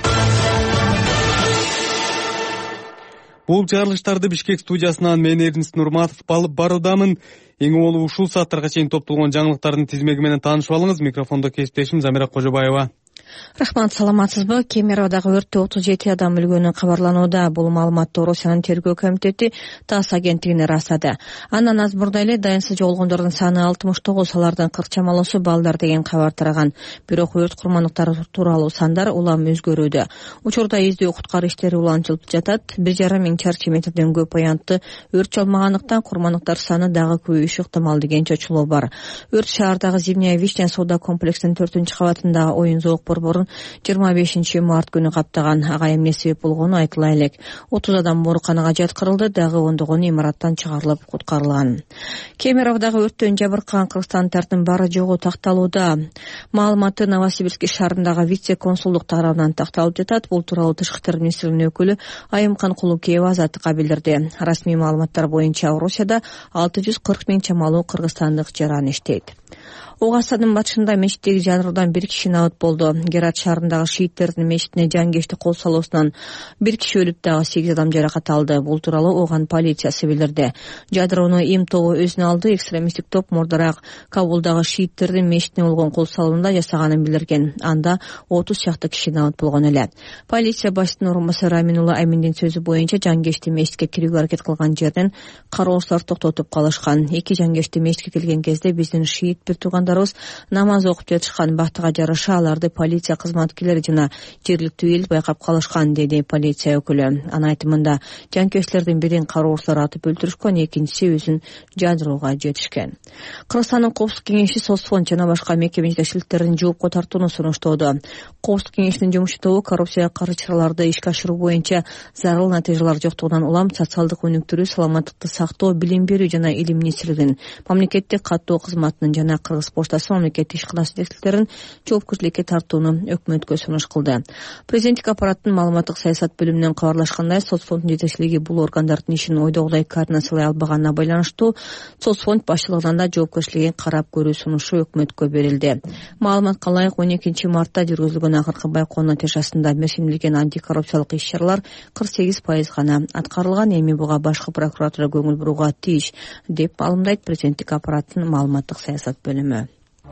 Бул чыгарылыштарды Бишкек студиясынан мен Эрнис Нурматов алып баруудамын. Эң болуп ушул сааттарга чейин топтолгон жаңылыктардын тизмеги менен таанышып алыңыз. Микрофондо кесиптешим Замира Кожобаева. Рахмат, саламатсызбы? Кемеровдагы өрттө отуз жети адам өлгөнү кабарланууда. Бул маалыматты Орусиянын тергөө комитети ТАСС агенттигине ырастады. Андан аз мурда эле дайынсыз жоголгондордун саны алтымыш тогуз, алардын кырк чамалуусу балдар деген кабар тараган. Бирок өрт курмандыктары тууралуу сандар улам өзгөрүүдө. Учурда издөө куткаруу иштери улантылып жатат. бир жарым миң чарчы метрден көп аянтты өрт чалмагандыктан курмандыктар саны дагы көбөйүшү ыктымал деген чочулоо бар. Өрт шаардагы Зимняя Вишня соода комплексинин төртүнчү кабатындагы оюн зоок борборун жыйырма бешинчи март күнү каптаган. Ага эмне себеп болгону айтыла элек. отуз адам ооруканага жаткырылды, дагы ондогону имараттан чыгарылып куткарылган. Кемеровдагы өрттөн жабыркаган кыргызстандардын баары жогу такталууда. Маалыматты Новосибирск шаарындагы вице-консулдук тарабынан такталып жатат. Бул тууралуу Тышкы иштер министринин өкүлү Айымкан Кулукеева Азаттыкка билдирди. Расмий маалыматтар боюнча Орусияда алты жүз кырк миң чамалуу кыргызстандык жаран иштейт. Огасадын батышында мечиттеги жаныруудан бир киши набыт болду. Герат шаарындагы шииттердин мечитине жан-кешти кол салуусунан бир киши өлүп, дагы сегиз адам жаракат алды. Бул тууралуу Оган полициясы билдирди. Жадыроону Им тобу өзүнө алды. Экстремисттик топ мурдараак Кабулдагы шииттердин мечитине болгон кол салуунда жасаганын билдирген. Анда отуз чакты киши набыт болгон эле. Полиция башчысынын орун басары Аминулла Аминдин сөзү боюнча жан-кешти мечитке кирүүгө аракет кылган жерден кароочулар токтотуп калышкан. Эки жан-кешти мечитке келген кезде биздин шиит бир туугандар намаз окуп жатышкан. Бактыга жараша аларды полиция кызматкерлери жана жергиликтүү эл байкап калышкан, деди полиция өкүлү. Анын айтымында жанкешттердин бирин кароочулар атып өлтүрүшкөн, экинчиси өзүн жандырууга жетишкен. Кыргызстандын Коопсуздук кеңеши соцфонд жана башка мекеме жетекчиликтерин жоопко тартууну сунуштоодо. Коопсуздук кеңешинин жумуш тобу коррупцияга каршы чараларды ишке ашыруу боюнча зарыл натыйжалар жоктугунан улам социалдык өнүктүрүү, саламаттыкты сактоо, билим берүү жана илим министрлигинин, мамлекеттик каттоо кызматынын жана Кыргыз поштасы мамлекеттик ишканасы жетекчилерин жоопкерчиликке тартууну өкмөткө сунуш кылды. Президенттик аппараттын маалыматтык саясат бөлүмүнөн кабарлашкандай, соцфонддун жетекчилиги бул органдардын ишин ойдогудай координациялай албаганына байланыштуу соцфонд башчылыгынан да жоопкерчилигин карап көрүү сунушу өкмөткө берилди. Маалыматка ылайык он экинчи мартта жүргүзүлгөн акыркы байкоо натыйжасында мерзимделген антикоррупциялык иш-чаралар кырк сегиз пайыз гана аткарылган. Эми буга башкы прокуратура көңүл бурууга тийиш, деп маалымдайт президенттик аппараттын маалыматтык саясат бөлүмү.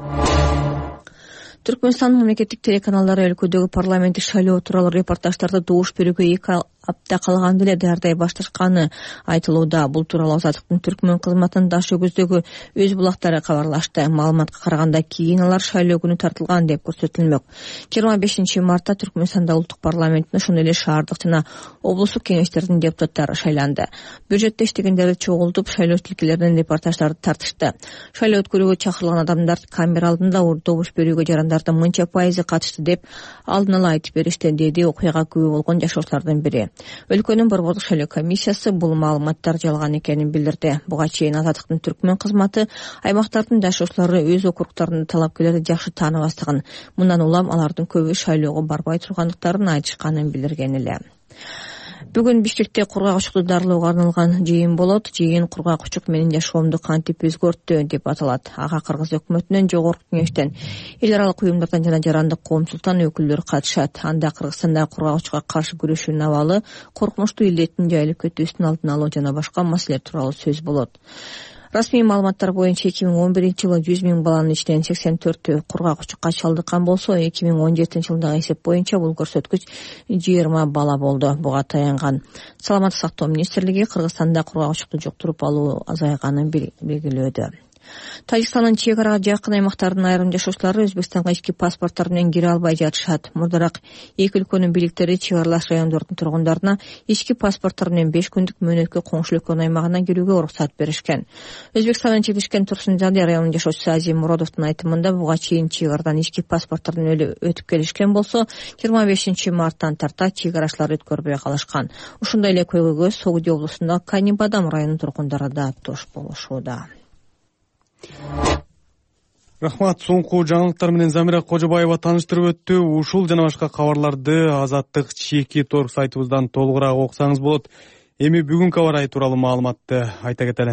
Түркмөнстандын мамлекеттик телеканалдары өлкөдөгү парламенттик шайлоо тууралуу репортаждарды добуш берүүгө эки апта калганда эле даярдай башташканы айтылууда. Бул тууралуу Азаттыктын Түркмөн кызматынын Даш өгүздөгү өз булактары кабарлашты. Маалыматка караганда кийин алар шайлоо күнү тартылган деп көрсөтүлмөк. жыйырма бешинчи мартта Түркмөнстанда улуттук парламенттин, ошондой эле шаардык жана облустук кеңештердин депутаттары шайланды. Бюджетте иштегендерди чогултуп, шайлоо тилкелеринин репортаждарды тартышты. Шайлоо өткөрүүгө чакырылган адамдар камера алдында добуш берүүгө жарандардын мынча пайызы катышты деп алдын ала айтып беришти, деди окуяга күбө болгон жашоочулардын бири. Өлкөнүн борбордук шайлоо комиссиясы бул маалыматтар жалган экенин билдирди. Буга чейин Азаттыктын Түркмөн кызматы аймактардын жашоочулары өз округдарынын талапкерлерди жакшы тааныбастыгын, мындан улам алардын көбү шайлоого барбай тургандыктарын айтышканын билдирген эле. Бүгүн Бишкекте кургак учукту дарылоого арналган жыйын болот. Жыйын кургак учук менин жашоомду кантип өзгөрттү деп аталат. Ага Кыргыз өкмөтүнөн, жогорку кеңештен, эл аралык уюмдардан жана жарандык коомчулуктан өкүлдөр катышат. Анда Кыргызстанда кургак учукка каршы күрөшүүнүн абалы, коркунучтуу илдеттин жайылып кетүүсүнүн алдын алуу жана башка маселелер тууралуу сөз болот. Расмий маалыматтар боюнча эки миң он биринчи жылы жүз миң баланын ичинен сексен төртү кургак учукка чалдыккан болсо, эки миң он жетинчи жылдагы эсеп боюнча бул көрсөткүч жыйырма бала болду. Буга таянган Саламаттык сактоо министрлиги Кыргызстанда кургак учукту жуктуруп алуу азайганын белгилөөдө. Тажикстандын чек арага жакын аймактарынын айрым жашоочулары Өзбекстанга ички паспорттор менен кире албай жатышат. Мурдараак эки өлкөнүн бийликтери чек аралаш райондордун тургундарына ички паспорттор менен беш күндүк мөөнөткө коңшу өлкөнүн аймагына кирүүгө уруксат беришкен. Өзбекстандын Чебишкен Турсунзаде районунун жашоочусу Азим Муродовдун айтымында буга чейин чек арадан ички паспорттор менен өтүп келишкен болсо, жыйырма бешинчи марттан тарта чек арачылар өткөрбөй калышкан. Ушундай эле көйгөйгө Согуди облусундагы Канибадам районунун тургундары да тош болушууда. Рахмат. Соңку жаңылыктар менен Замира Кожобаева тааныштырып өттү. Ушул жана башка кабарларды Азаттык чеки торг сайтыбыздан толугураак окусаңыз болот. Эми бүгүнкү аба ырайы тууралуу маалыматты айта кетели.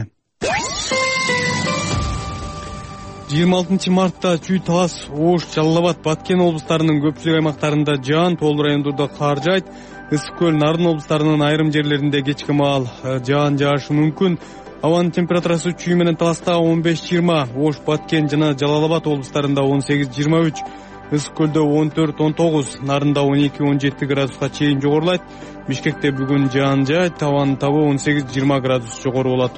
жыйырма алтынчы мартта Чүй, Талас, Ош, Жалал абад, Баткен облустарынын көпчүлүк аймактарында жаан, тоол райондордо кар жаайт. Ысык көл, Нарын облустарынын айрым жерлеринде кечки маал жаан жаашы мүмкүн. Абанын температурасы Чүй менен Таласта он беш жыйырма, Ош, Баткен жана Жалал абад облустарында он сегиз жыйырма үч, Ысык көлдө он төрт он тогуз, Нарында он эки он жети градуска чейин жогорулайт. Бишкекте бүгүн жаан жаайт, абанын табы он сегиз жыйырма градус жогору болот.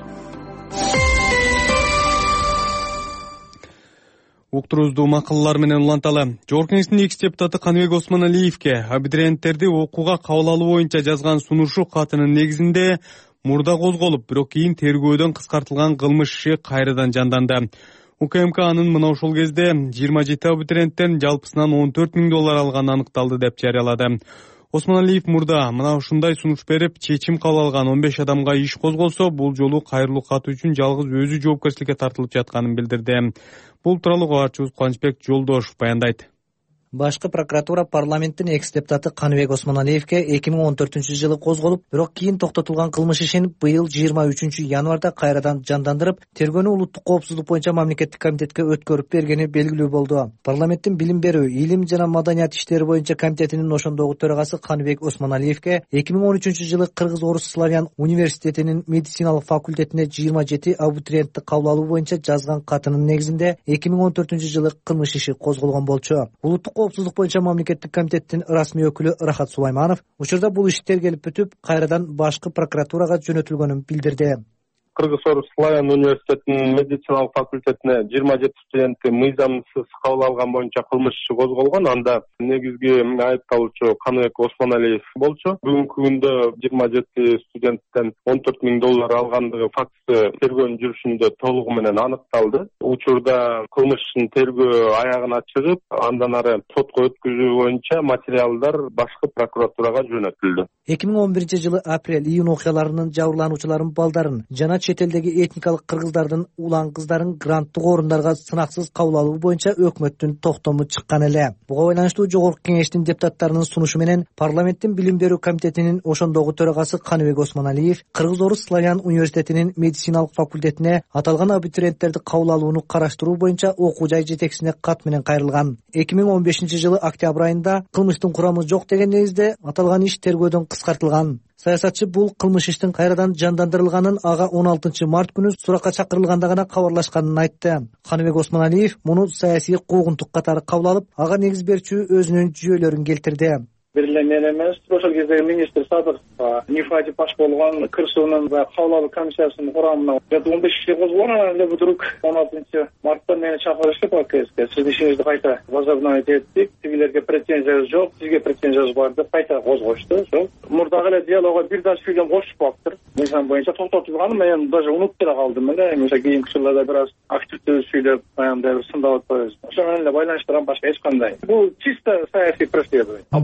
Уктуруубузду макалалар менен уланталы. Жогорку Кеңештин экс депутаты Каныбек Осмоналиевке абитуриенттерди окууга кабыл алуу боюнча жазган сунушу катынын негизинде мурда козголуп, бирок кийин тергөөдөн кыскартылган кылмыш иши кайрадан жанданды. УКМК анын мына ошол кезде жыйырма жети абитуриенттен жалпысынан он төрт миң доллар алганы аныкталды деп жарыялады. Осмоналиев мурда мына ушундай сунуш берип, чечим кабыл алган он беш адамга иш козголсо, бул жолу кайрылуу кат үчүн жалгыз өзү жоопкерчиликке тартылып жатканын билдирди. Бул тууралуу кабарчыбыз Кубанычбек Жолдошов баяндайт. Башкы прокуратура парламенттин экс депутаты Каныбек Осмоналиевке эки миң он төртүнчү жылы козголуп, бирок кийин токтотулган кылмыш ишин быйыл жыйырма үчүнчү январда кайрадан жандандырып, тергөөнү улуттук коопсуздук боюнча мамлекеттик комитетке өткөрүп бергени белгилүү болду. Парламенттин билим берүү, илим жана маданият иштери боюнча комитетинин ошондогу төрагасы Каныбек Осмоналиевке эки миң он үчүнчү жылы Кыргыз Орус Славян университетинин медициналык факультетине жыйырма жети абитуриентти кабыл алуу боюнча жазган катынын негизинде эки миң он төртүнчү жылы кылмыш иши козголгон болчу. Улуттук коопсуздук боюнча мамлекеттик комитеттин расмий өкүлү Рахат Сулайманов учурда бул иш тергелип бүтүп, кайрадан башкы прокуратурага жөнөтүлгөнүн билдирди. Кыргыз Орус Славян университетинин медициналык факультетине жыйырма жети студентти мыйзамсыз кабыл алган боюнча кылмыш иши козголгон. Анда негизги айыпталуучу Каныбек Осмоналиев болчу. Бүгүнкү күндө жыйырма жети студенттен он төрт миң доллар алгандыгы фактысы тергөөнүн жүрүшүндө толугу менен аныкталды. Учурда кылмыш ишинин тергөө аягына чыгып, андан ары сотко өткүзүү боюнча материалдар башкы прокуратурага жөнөтүлдү. эки миң он биринчи жылы апрель-июнь окуяларынын жабырлануучуларын балдарын жана чет элдеги этникалык кыргыздардын улан кыздарын гранттык орундарга сынаксыз кабыл алуу боюнча өкмөттүн токтому чыккан эле. Буга байланыштуу Жогорку Кеңештин депутаттарынын сунушу менен парламенттин билим берүү комитетинин ошондогу төрагасы Каныбек Осмоналиев Кыргыз Орус Славян университетинин медициналык факультетине аталган абитуриенттерди кабыл алууну караштыруу боюнча окуу жай жетекчисине кат менен кайрылган. эки миң он бешинчи жылы октябрь айында кылмыштын курамы жок деген негизде аталган иш тергөөдөн кыскартылган. Саясатчы бул кылмыш иштин кайрадан жандандырылганын ага он алтынчы март күнү суракка чакырылганда гана кабарлашканын айтты. Каныбек Осмоналиев муну саясий куугунтук катары кабыл алып, ага негиз берчү өзүнүн жүйөлөрүн келтирди. Бир эле мен эмес, ошол кездеги министр Садыков Нифати баш болгон КырСУнун кабыл алуу комиссиясынын курамына он беш киши козголгон. Анан эле будурук он алтынчы мартта мени чакырышып АКСке. Сиздин ишиңизди кайта возобновить эттик. Тигилерге претензия жок, сизге претензия бар деп кайта козгошту. Ошол мурдагы эле диалогго бир дач фильм кошушпаптыр. Мыйзам боюнча токтотулган, мен даже унутуп эле калдым эле. Мисалы кийинки жылдарда бир аз активдүү сүйлөп, аябай сындап атпайбыз. Ошо менен эле байланыштырган башка эч кандай. Бул чисто саясий преследование. А болбосо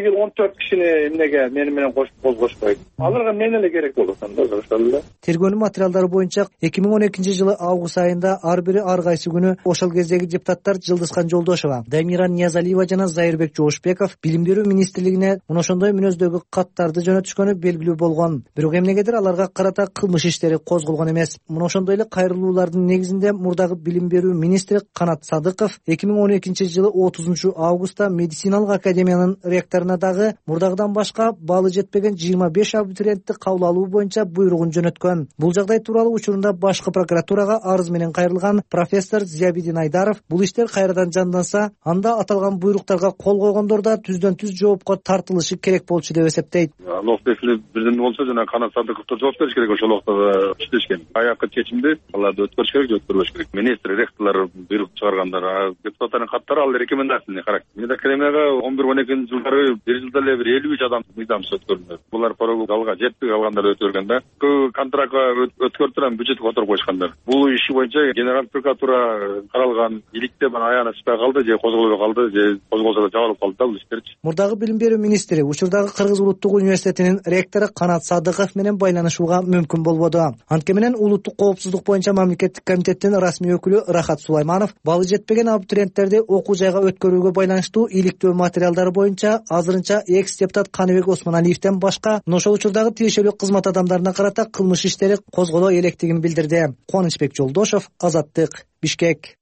бир он төрт кишини эмнеге мени менен кошуп козгошпойт? Аларга мен эле керек болот анда ошол эле. Тергөөнүн материалдары боюнча эки миң он экинчи жылы август айында ар бири ар кайсы күнү ошол кездеги депутаттар Жылдызхан Жолдошова, Дамира Ниязалиева жана Зайырбек Жоошбеков билим берүү министрлигине мына ошондой мүнөздөгү каттарды жөнөтүшкөнү белгилүү болгон. Бирок эмнегедир аларга карата кылмыш иштери козголгон эмес. Мына ошондой эле кайрылуулардын негизинде мурдагы билим берүү министри Канат Садыков эки миң он экинчи жылы отузунчу августта медициналык академиянын ректоруна дагы мурдагыдан башка баалы жетпеген жыйырма беш абитуриентти кабыл алуу боюнча буйругун жөнөткөн. Бул жагдай тууралуу учурунда башкы прокуратурага арыз менен кайрылган профессор Зиябидин Айдаров бул иштер кайрадан жанданса, анда аталган буйруктарга кол койгондор да түздөн түз жоопко тартылышы керек болчу деп эсептейт. Локтесли бирден болсо жана Канат Садыковдор жооп бериш керек, ошол убакта иштешкен. Аякка чечимди аларды өткөрүш керек же өткөрбөш керек. Министр, ректорлор буйрук чыгаргандар, депутаттардын каттары ал рекомендацияны характер. Медакадемияга он бир он экинчи жылдары бир жылда эле бир элүү үч адам мыйзамсыз өткөрүлдү. Булар порогу алга жетпей калгандар өткөргөн да. Контрактка өткөртүп анан бюджетке которуп коюшкандар. Бул иши боюнча генералдык прокуратура каралган, иликте бана аянат түшпөй калды же козголбой калды же козголсо да жабылып калды да бул иштерчи. Мурдагы билим берүү министри учурдагы Кыргыз улуттук университетинин ректору Канат Садыков менен байланышууга мүмкүн болбоду. Анткени менен улуттук коопсуздук боюнча мамлекеттик комитеттин расмий өкүлү Рахат Сулайманов баалы жетпеген абитуриенттерди окуу жайга өткөрүүгө байланыштуу иликтөө материалдары боюнча азырынча экс депутат Каныбек Осмоналиевден башка ошол учурдагы тиешелүү кызмат адамдарына карата кылмыш иштери козголо электигин билдирди. Кубанычбек Жолдошов, Азаттык, Бишкек.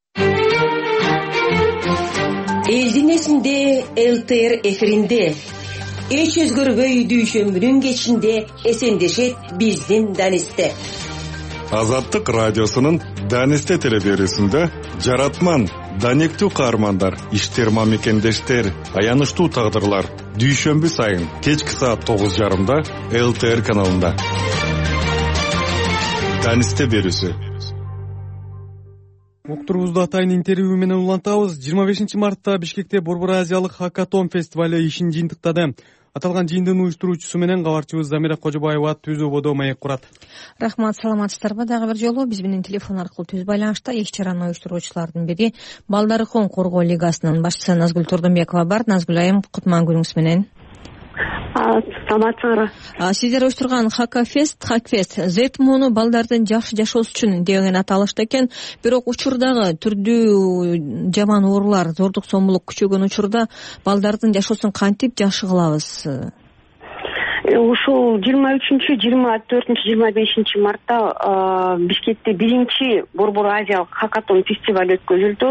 Элдин эсинде эл тэ эр эфиринде эч өзгөрбөй дүйшөмбүнүн кечинде эсендешет биздин Данисте. Азаттык радиосунун Данисте телеберүүсүндө жаратман, данектүү каармандар, иштерма мекендештер, аянычтуу тагдырлар дүйшөмбү сайын кечки саат тогуз жарымда эл тэ эр каналында. Данисте берүүсү. Уктурубузду атайын интервью менен улантабыз. жыйырма бешинчи мартта Бишкекте Борбор Азиялык хакатон фестивале ишин жыйынтыктады. Аталган жыйындын уюштуруучусу менен кабарчыбыз Замира Кожобаева түзүү бодо маек курат. Рахмат, саламатсыздарбы? Дагы бир жолу биз менен телефон аркылуу түз байланышта иш-чараны уюштуруучулардын бири Балдары коң коргоо лигасынын башчысы Назгүл Турдунбекова бар. Назгүл айым, кутман күнүңүз менен. Саламатсыздарбы. Сиздер уюштурган Хакафест, Хакфест Зетмуну балдардын жакшы жашоосу үчүн деген аталышты экен. Бирок учурдагы түрдүү жаман оорулар, зордук зомбулук күчөгөн учурда балдардын жашоосун кантип жакшы кылабыз? Ушул жыйырма үчүнчү, жыйырма төртүнчү, жыйырма бешинчи мартта Бишкекте биринчи Борбор Азиялык хакатон фестиваль өткөзүлдү.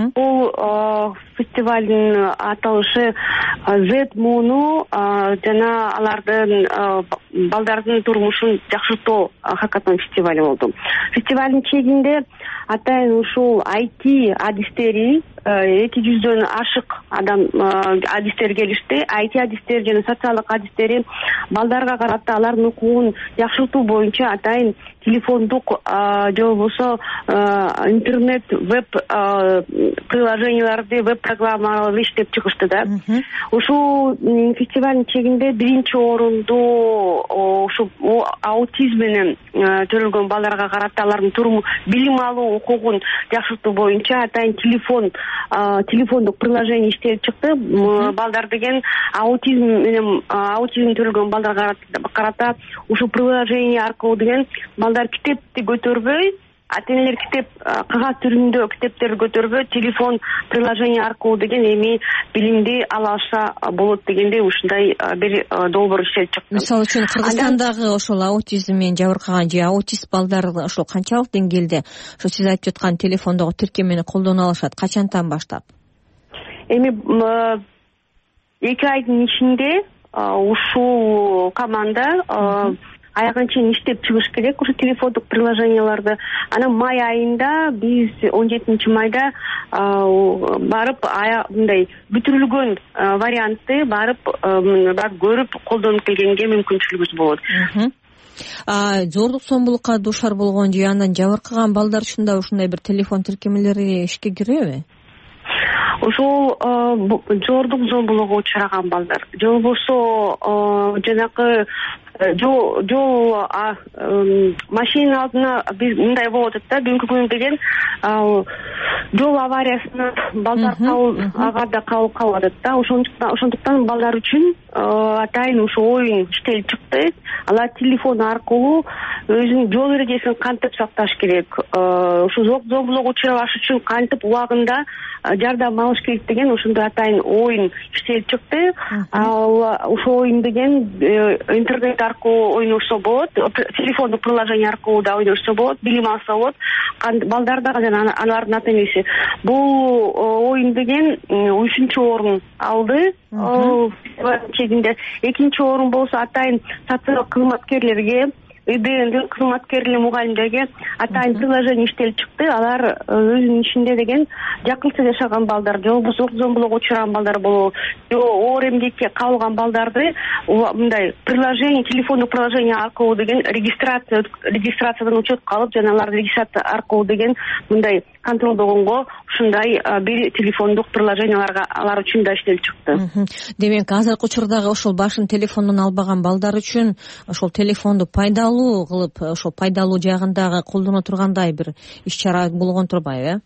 Бул фестивалдын аталышы Зетмуну жана алардын балдардын турмушун жакшыртуу хакатон фестивали болду. Фестивалдын чегинде атайын ушул ай ти адистери эки жүздөн ашык адам адистер келишти. ай ти адистери жана социалдык адистери балдарга карата алардын укугун жакшыртуу боюнча атайын телефондук же болбосо интернет веб приложенияларды, веб программаларды иштеп чыгышты да. Ушул фестивалдын чегинде биринчи орунду ушу аутизм менен төрөлгөн балдарга карата алардын турмуш билим алуу укугун жакшыртуу боюнча атайын телефон телефондук приложение иштелип чыкты. Балдар деген аутизм менен аутизм төрөлгөн балдарга карата ушул приложение аркылуу деген балдар китепти көтөрбөй, ата-энелер китеп кагаз түрүндө китептерди көтөрбөй, телефон приложение аркылуу деген эми билимди ала алса болот дегенде ушундай бир долбоор иштелип чыкты. Мисалы үчүн Кыргызстандагы ошол аутизм менен жабыркаган же аутист балдар ошол канчалык деңгээлде ошо сиз айтып жаткан телефондогу тиркемени колдоно алышат, качантан баштап? Эми эки айдын ичинде ушул команда аягына чейин иштеп чыгыш керек ушу телефондук приложенияларды. Анан май айында биз он жетинчи майда барып мындай бүтүрүлгөн вариантты барып көрүп колдонуп келгенге мүмкүнчүлүгүбүз болот. Зордук зомбулукка дуушар болгон же андан жабыркаган балдар үчүн да ушундай бир телефон тиркемелери ишке кирбеби? Ошол зордук зомбулукка учураган балдар же болбосо жанакы жол жол машинанын алдына биз мындай болуп атат да, бүгүнкү күнү деген жол авариясына балдар ага да кабылып калып атат да. Ошондуктан ошондуктан балдар үчүн атайын ушу оюн иштелип чыкты. Алар телефон аркылуу өзүнүн жол эрежесин кантип сакташ керек, ушу зомбулукка учурабаш үчүн кантип убагында жардам алыш керек деген ошондой атайын оюн иштелип чыкты. Ал ошол оюн деген интернет аркылуу ойношсо болот, телефондук приложение аркылуу да ойношсо болот, билим алса болот. Балдар дагы жана алардын ата энеси. Бул оюн деген үчүнчү орун алды. Чегинде экинчи орун болсо атайын социалдык кызматкерлерге, ИДНдин кызматкерлери, мугалимдерге атайын приложение иштелип чыкты. Алар өзүнүн ичинде деген жакынсыз жашаган балдар, же болбосо зомбулукка учураган балдар болобу, же оор эмгекке кабылган балдарды мындай приложение, телефондук приложение аркылуу деген регистрация регистрациядан учетка алып, жана аларды регистрация аркылуу деген мындай контролдогонго ушундай бир телефондук приложенияларга алар үчүн да иштелип чыкты. Демек азыркы учурдагы ошол башын телефондон албаган балдар үчүн ошол телефонду пайдалуу кылып, ошол пайдалуу жагындагы колдоно тургандай бир иш-чара болгон турбайбы, э?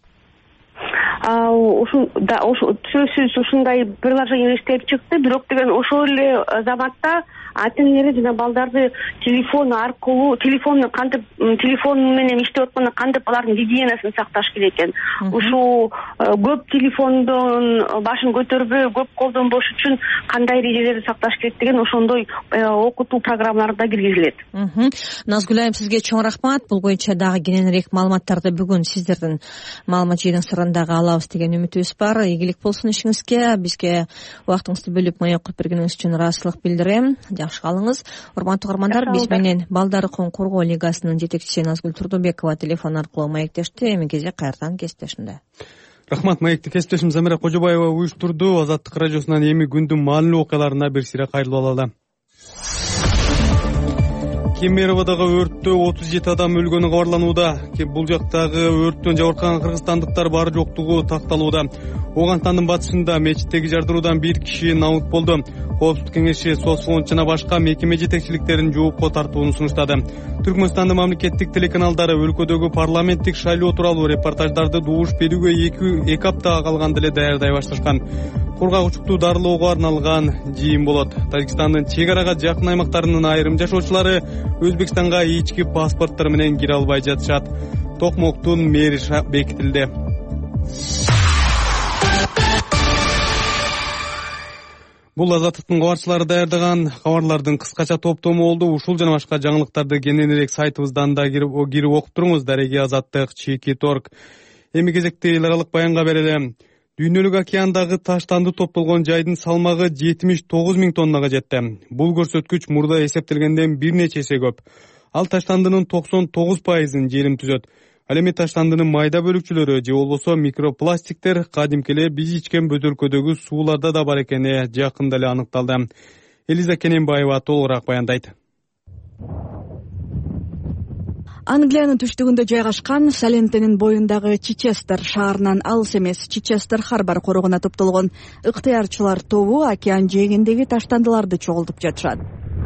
Ушун да ошо сөзсүз ушундай приложение иштелип чыкты, бирок деген ошол эле заматта ата энелер жана балдарды телефон аркылуу, телефонду кантип телефон менен иштеп атканда кантип алардын гигиенасын сакташ керек экен. Ушул көп телефондон башын көтөрбөй, көп колдонбош үчүн кандай эрежелерди сакташ керек деген ошондой окутуу программаларына киргизилет. Назгүл айым, сизге чоң рахмат. Бул боюнча дагы кененирээк маалыматтарды бүгүн сиздердин маалымат жыйынын сырындагы алабыз деген үмүтүбүз бар. Ийгилик болсун ишиңизге. Бизге убактыңызды бөлүп маек кылып бергениңиз үчүн ыраазычылык билдирем. Жакшы калыңыз. Урматтуу угармандар, биз менен Балдар укугун коргоо лигасынын жетекчиси Назгүл Турдубекова телефон аркылуу маектешти. Эми кезек кайрадан кесиптешимде. Рахмат. Маекти кесиптешим Замира Кожобаева уюштурду. Азаттык радиосунан эми күндүн маанилүү окуяларына бир сыйра кайрылып алалы. Кемероводагы өрттө отуз жети адам өлгөнү кабарланууда. Бул жактагы өрттөн жабыркаган кыргызстандыктар бары жоктугу такталууда. Оогантандын батышында мечиттеги жардыруудан бир киши набыт болду. Коопсуздук кеңеши соцфонд жана башка мекеме жетекчиликтерин жоопко тартууну сунуштады. Түркмөнстандын мамлекеттик телеканалдары өлкөдөгү парламенттик шайлоо тууралуу репортаждарды добуш берүүгө эки эки аптага калганда эле даярдай башташкан. Кургак-учукту дарылоого арналган жыйын болот. Тажикстандын чек арага жакын аймактарынын айрым жашоочулары Өзбекстанга ички паспорттор менен кире албай жатышат. Токмоктун мэри бекитилди. Бул Азаттыктын кабарчылары даярдаган кабарлардын кыскача топтому болду. Ушул жана башка жаңылыктарды кененирээк сайтыбыздан да кирип окуп туруңуз. Дареги Азаттык, Чеки Торг. Эми кезекте эл аралык баянга берелим. Дүйнөлүк океандагы таштанды топтолгон жайдын салмагы жетимиш тогуз миң тоннага жетти. Бул көрсөткүч мурда эсептелгенден бир нече эсе көп. Ал таштандынын токсон тогуз пайызын желим түзөт. Ал эми таштандынын майда бөлүкчөлөрү же болбосо микропластиктер кадимки эле биз ичкен бөтөлкөдөгү сууларда да бар экени жакында эле аныкталды. Элиза Кененбаева толугураак баяндайт. Англиянын түштүгүндө жайгашкан Салентенин боюндагы Чичестер шаарынан алыс эмес Чичестер Харбар корогуна топтолгон ыктыярчылар тобу океан жээгиндеги таштандыларды чогултуп жатышат.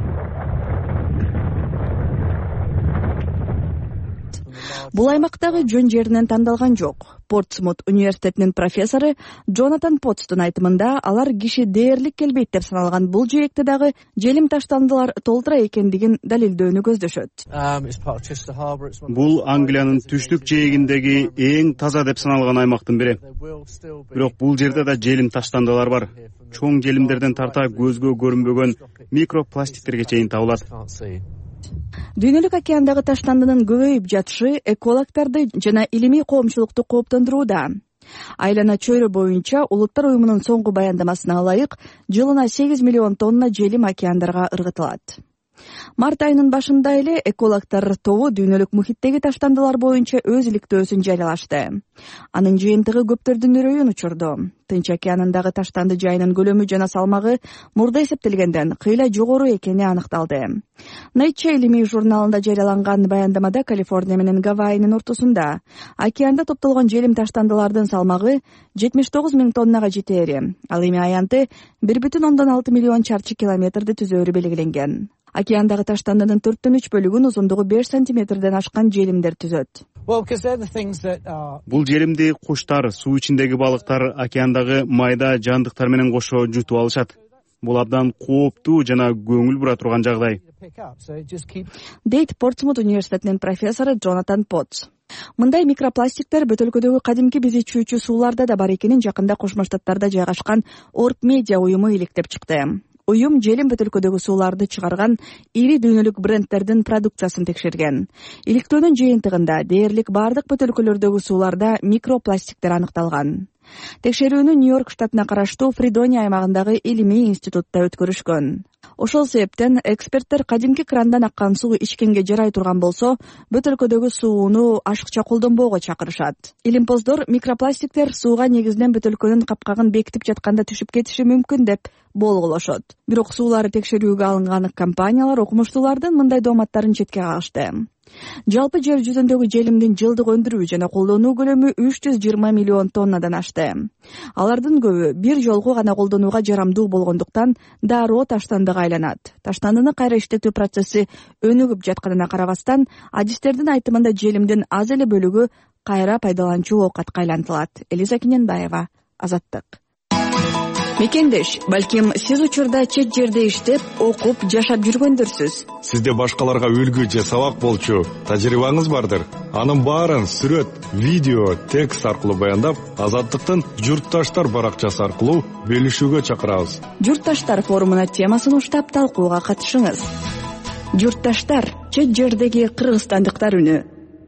Бул аймактагы жөн жеринен тандалган жок. Портсмут университетинин профессору Джонатан Потстун айтымында алар киши дээрлик келбейт деп саналган бул жээкте дагы желим таштандылар толтура экендигин далилдөөнү көздөшөт. Бул Англиянын түштүк жээгиндеги эң таза деп саналган аймактын бири. Бирок бул жерде да желим таштандылар бар. Чоң желимдерден тарта көзгө көрүнбөгөн микропластиктерге чейин табылат. Дүйнөлүк океандагы таштандынын көбөйүп жатышы экологдорду жана илимий коомчулукту кооптондурууда. Айлана чөйрө боюнча улуттар уюмунун соңку баяндамасына ылайык жылына сегиз миллион тонна желим океандарга ыргытылат. Март айынын башында эле экологдор тобу дүйнөлүк мухиттеги таштандылар боюнча өз иликтөөсүн жарыялашты. Анын жыйынтыгы көптөрдүн үрөйүн учурду. Тынч океанындагы таштанды жайынын көлөмү жана салмагы мурда эсептелгенден кыйла жогору экени аныкталды. Nature илимий журналында жарыяланган баяндамада Калифорния менен Гавайинин ортосунда океанда топтолгон желим таштандылардын салмагы жетимиш тогуз миң тоннага жетери. Ал эми аянты бир бүтүн ондон алты миллион чарчы километрди түзөөрү белгиленген. Океандагы таштандынын төрттөн үч бөлүгүн узундугу беш сантиметрден ашкан желимдер түзөт. Бул желимди куштар, суу ичиндеги балыктар, океандагы майда жандыктар менен кошо жутуп алышат. Бул абдан кооптуу жана көңүл бура турган жагдай, дейт Портсмут университетинин профессору Джонатан Потс. Мындай микропластиктер бөтөлкөдөгү кадимки биз ичүүчү сууларда да бар экенин жакында Кошмо Штаттарда жайгашкан Орт Медиа уюму иликтеп чыкты. Уюм желим бөтөлкөдөгү сууларды чыгарган ири дүйнөлүк брендтердин продукциясын текшерген. Иликтөөнүн жыйынтыгында дээрлик бардык бөтөлкөлөрдөгү сууларда микропластиктер аныкталган. Текшерүүнү Нью-Йорк штатына караштуу Фридония аймагындагы илимий институтта өткөрүшкөн. Ошол себептен эксперттер кадимки крандан аккан суу ичкенге жарай турган болсо, бөтөлкөдөгү сууну ашыкча колдонбоого чакырышат. Илимпоздор микропластиктер сууга негизинен бөтөлкөнүн капкагын бекитип жатканда түшүп кетиши мүмкүн деп болгулошот. Бирок суулары текшерүүгө алынган компаниялар окумуштуулардын мындай дооматтарын четке кагышты. Жалпы жер жүзүндөгү желимдин жылдык өндүрүү жана колдонуу көлөмү үч жүз жыйырма миллион тоннадан ашты. Алардын көбү бир жолку гана колдонууга жарамдуу болгондуктан дароо таштандыга айланат. Таштандыны кайра иштетүү процесси өнүгүп жатканына карабастан, адистердин айтымында желимдин аз эле бөлүгү кайра пайдаланчу оокатка айлантылат. Элиза Кененбаева, Азаттык. Мекендеш, балким сиз учурда чет жерде иштеп, окуп, жашап жүргөндүрсүз. Сизде башкаларга үлгү же сабак болчу тажрыйбаңыз бардыр. Анын баарын сүрөт, видео, текст аркылуу баяндап, Азаттыктын Журтташтар баракчасы аркылуу бөлүшүүгө чакырабыз. Журтташтар форумуна темасын уштап талкууга катышыңыз. Журтташтар, чет жердеги кыргызстандыктар үнү.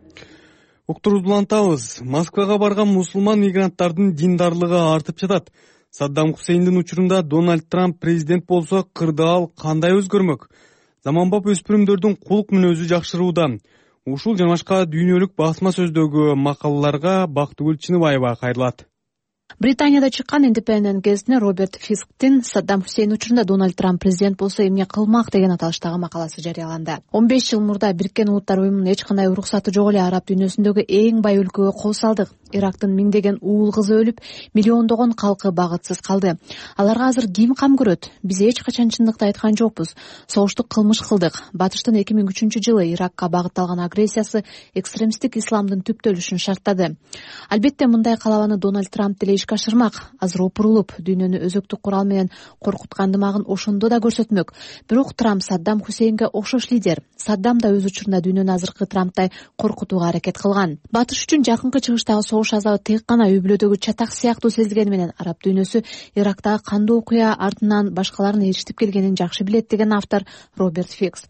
Уктурууну улантабыз. Москвага барган мусулман мигранттардын диндарлыгы артып жатат. Саддам Хусейндин учурунда Дональд Трамп президент болсо, кырдаал кандай өзгөрмөк? Заманбап өспүрүмдөрдүн кулук мүнөзү жакшырууда. Ушул жана башка дүйнөлүк басма сөздөгү макалаларга Бактыгүл Чыныбаева кайрылат. Британияда чыккан Independent гезитине Роберт Фисктин Саддам Хусейн учурунда Дональд Трамп президент болсо эмне кылмак деген аталыштагы макаласы жарыяланды. он беш жыл мурда Бириккен Улуттар уюмунун эч кандай уруксаты жок эле араб дүйнөсүндөгү эң бай өлкөгө кол салдык. Ирактын миңдеген уул кызы өлүп, миллиондогон калкы багытсыз калды. Аларга азыр ким кам көрөт? Биз эч качан чындыкты айткан жокпуз. Согуштук кылмыш кылдык. Батыштын эки миң үчүнчү жылы Иракка багытталган агрессиясы экстремисттик исламдын түптөлүшүн шарттады. Албетте мындай калабаны Дональд Трамп деле ишке ашырмак. Азыр опурулуп, дүйнөнү өзөктүк курал менен коркуткан дымагын ошондо да көрсөтмөк. Бирок Трамп Саддам Хусейнге окшош лидер. Саддам да өз учурунда дүйнөнү азыркы Трамптай коркутууга аракет кылган. Батыш үчүн жакынкы чыгыштагы согуш азабы тек гана үй-бүлөдөгү чатак сыяктуу сезилгени менен араб дүйнөсү Ирактагы кандуу окуя артынан башкаларын ээрчитип келгенин жакшы билет деген автор Роберт Фикс.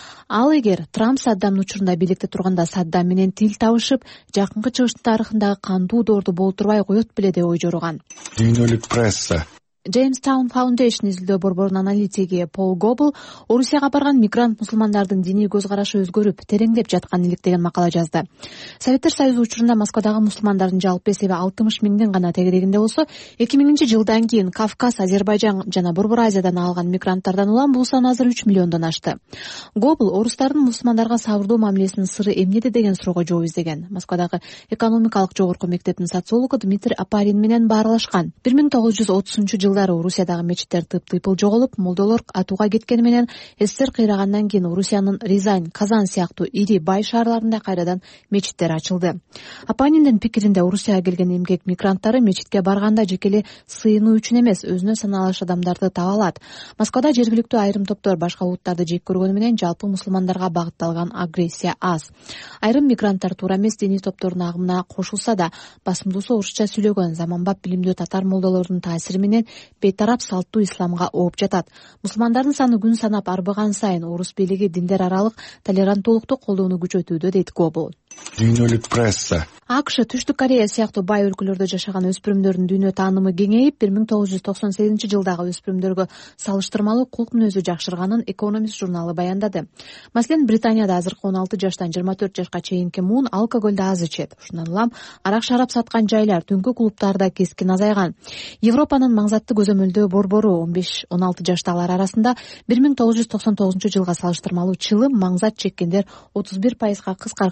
Ал эгер Трамп Саддамдын учурунда бийликте турганда Саддам менен тил табышып, жакынкы чыгыштын тарыхындагы кандуу доорду болтурбай коет беле деп ой жоруган. Дүйнөлүк пресса Jamestown Foundation изилдөө борборунун аналитиги Пол Гобл Орусияга барган мигрант мусулмандардын диний көз карашы өзгөрүп, тереңдеп жатканын иликтеген макала жазды. Советтер Союзу учурунда Москвадагы мусулмандардын жалпы эсеби алтымыш миңден гана тегерегинде болсо, эки миңинчи жылдан кийин Кавказ, Азербайжан жана Борбор Азиядан алган мигранттардан улам бул сан азыр үч миллиондон ашты. Гобл орустардын мусулмандарга сабырдуу мамилесинин сыры эмнеде деген суроого жооп издеген. Москвадагы экономикалык жогорку мектептин социологу Дмитрий Апарин менен баарлашкан. бир миң тогуз жүз отузунчу жылдары Орусиядагы мечиттер тып-тыйпыл жоголуп, молдолор атууга кеткени менен СССР кыйрагандан кийин Орусиянын Рязань, Казан сыяктуу ири бай шаарларында кайрадан мечиттер ачылды. Апаниндин пикиринде Орусияга келген эмгек мигранттары мечитке барганда жекеле сыйынуу үчүн эмес, өзүнө саналаш адамдарды таба алат. Москвада жергиликтүү айрым топтор башка улуттарды жек көргөнү менен жалпы мусулмандарга багытталган агрессия аз. Айрым мигранттар туура эмес диний топтордун агымына кошулса да, басымдуусу орусча сүйлөгөн заманбап билимдүү татар молдолордун таасири менен бейтарап салттуу исламга ооп жатат. Мусулмандардын саны күн санап арбыган сайын орус бийлиги диндер аралык толеранттуулукту колдоону күчөтүүдө, дейт Гобл. Дүйнөлүк пресса АКШ Түштүк Корея сыяктуу бай өлкөлөрдө жашаган өспүрүмдөрдүн дүйнө таанымы кеңейип, бир миң тогуз жүз токсон сегизинчи жылдагы өспүрүмдөргө салыштырмалуу кулк мүнөзү жакшырганын Economist журналы баяндады. Маселен, Британияда азыркы он алты жаштан жыйырма төрт жашка чейинки муун алкоголду аз ичет. Ушундан улам арак шарап саткан жайлар, түнкү клубтарда кескин азайган. Европанын маңзаттуу көзөмөлдөө борбору он беш он алты жаштагылар арасында бир миң тогуз жүз токсон тогузунчу жылга салыштырмалуу чылым маңзат чеккендер отуз бир пайызга кыскарганын билдирди.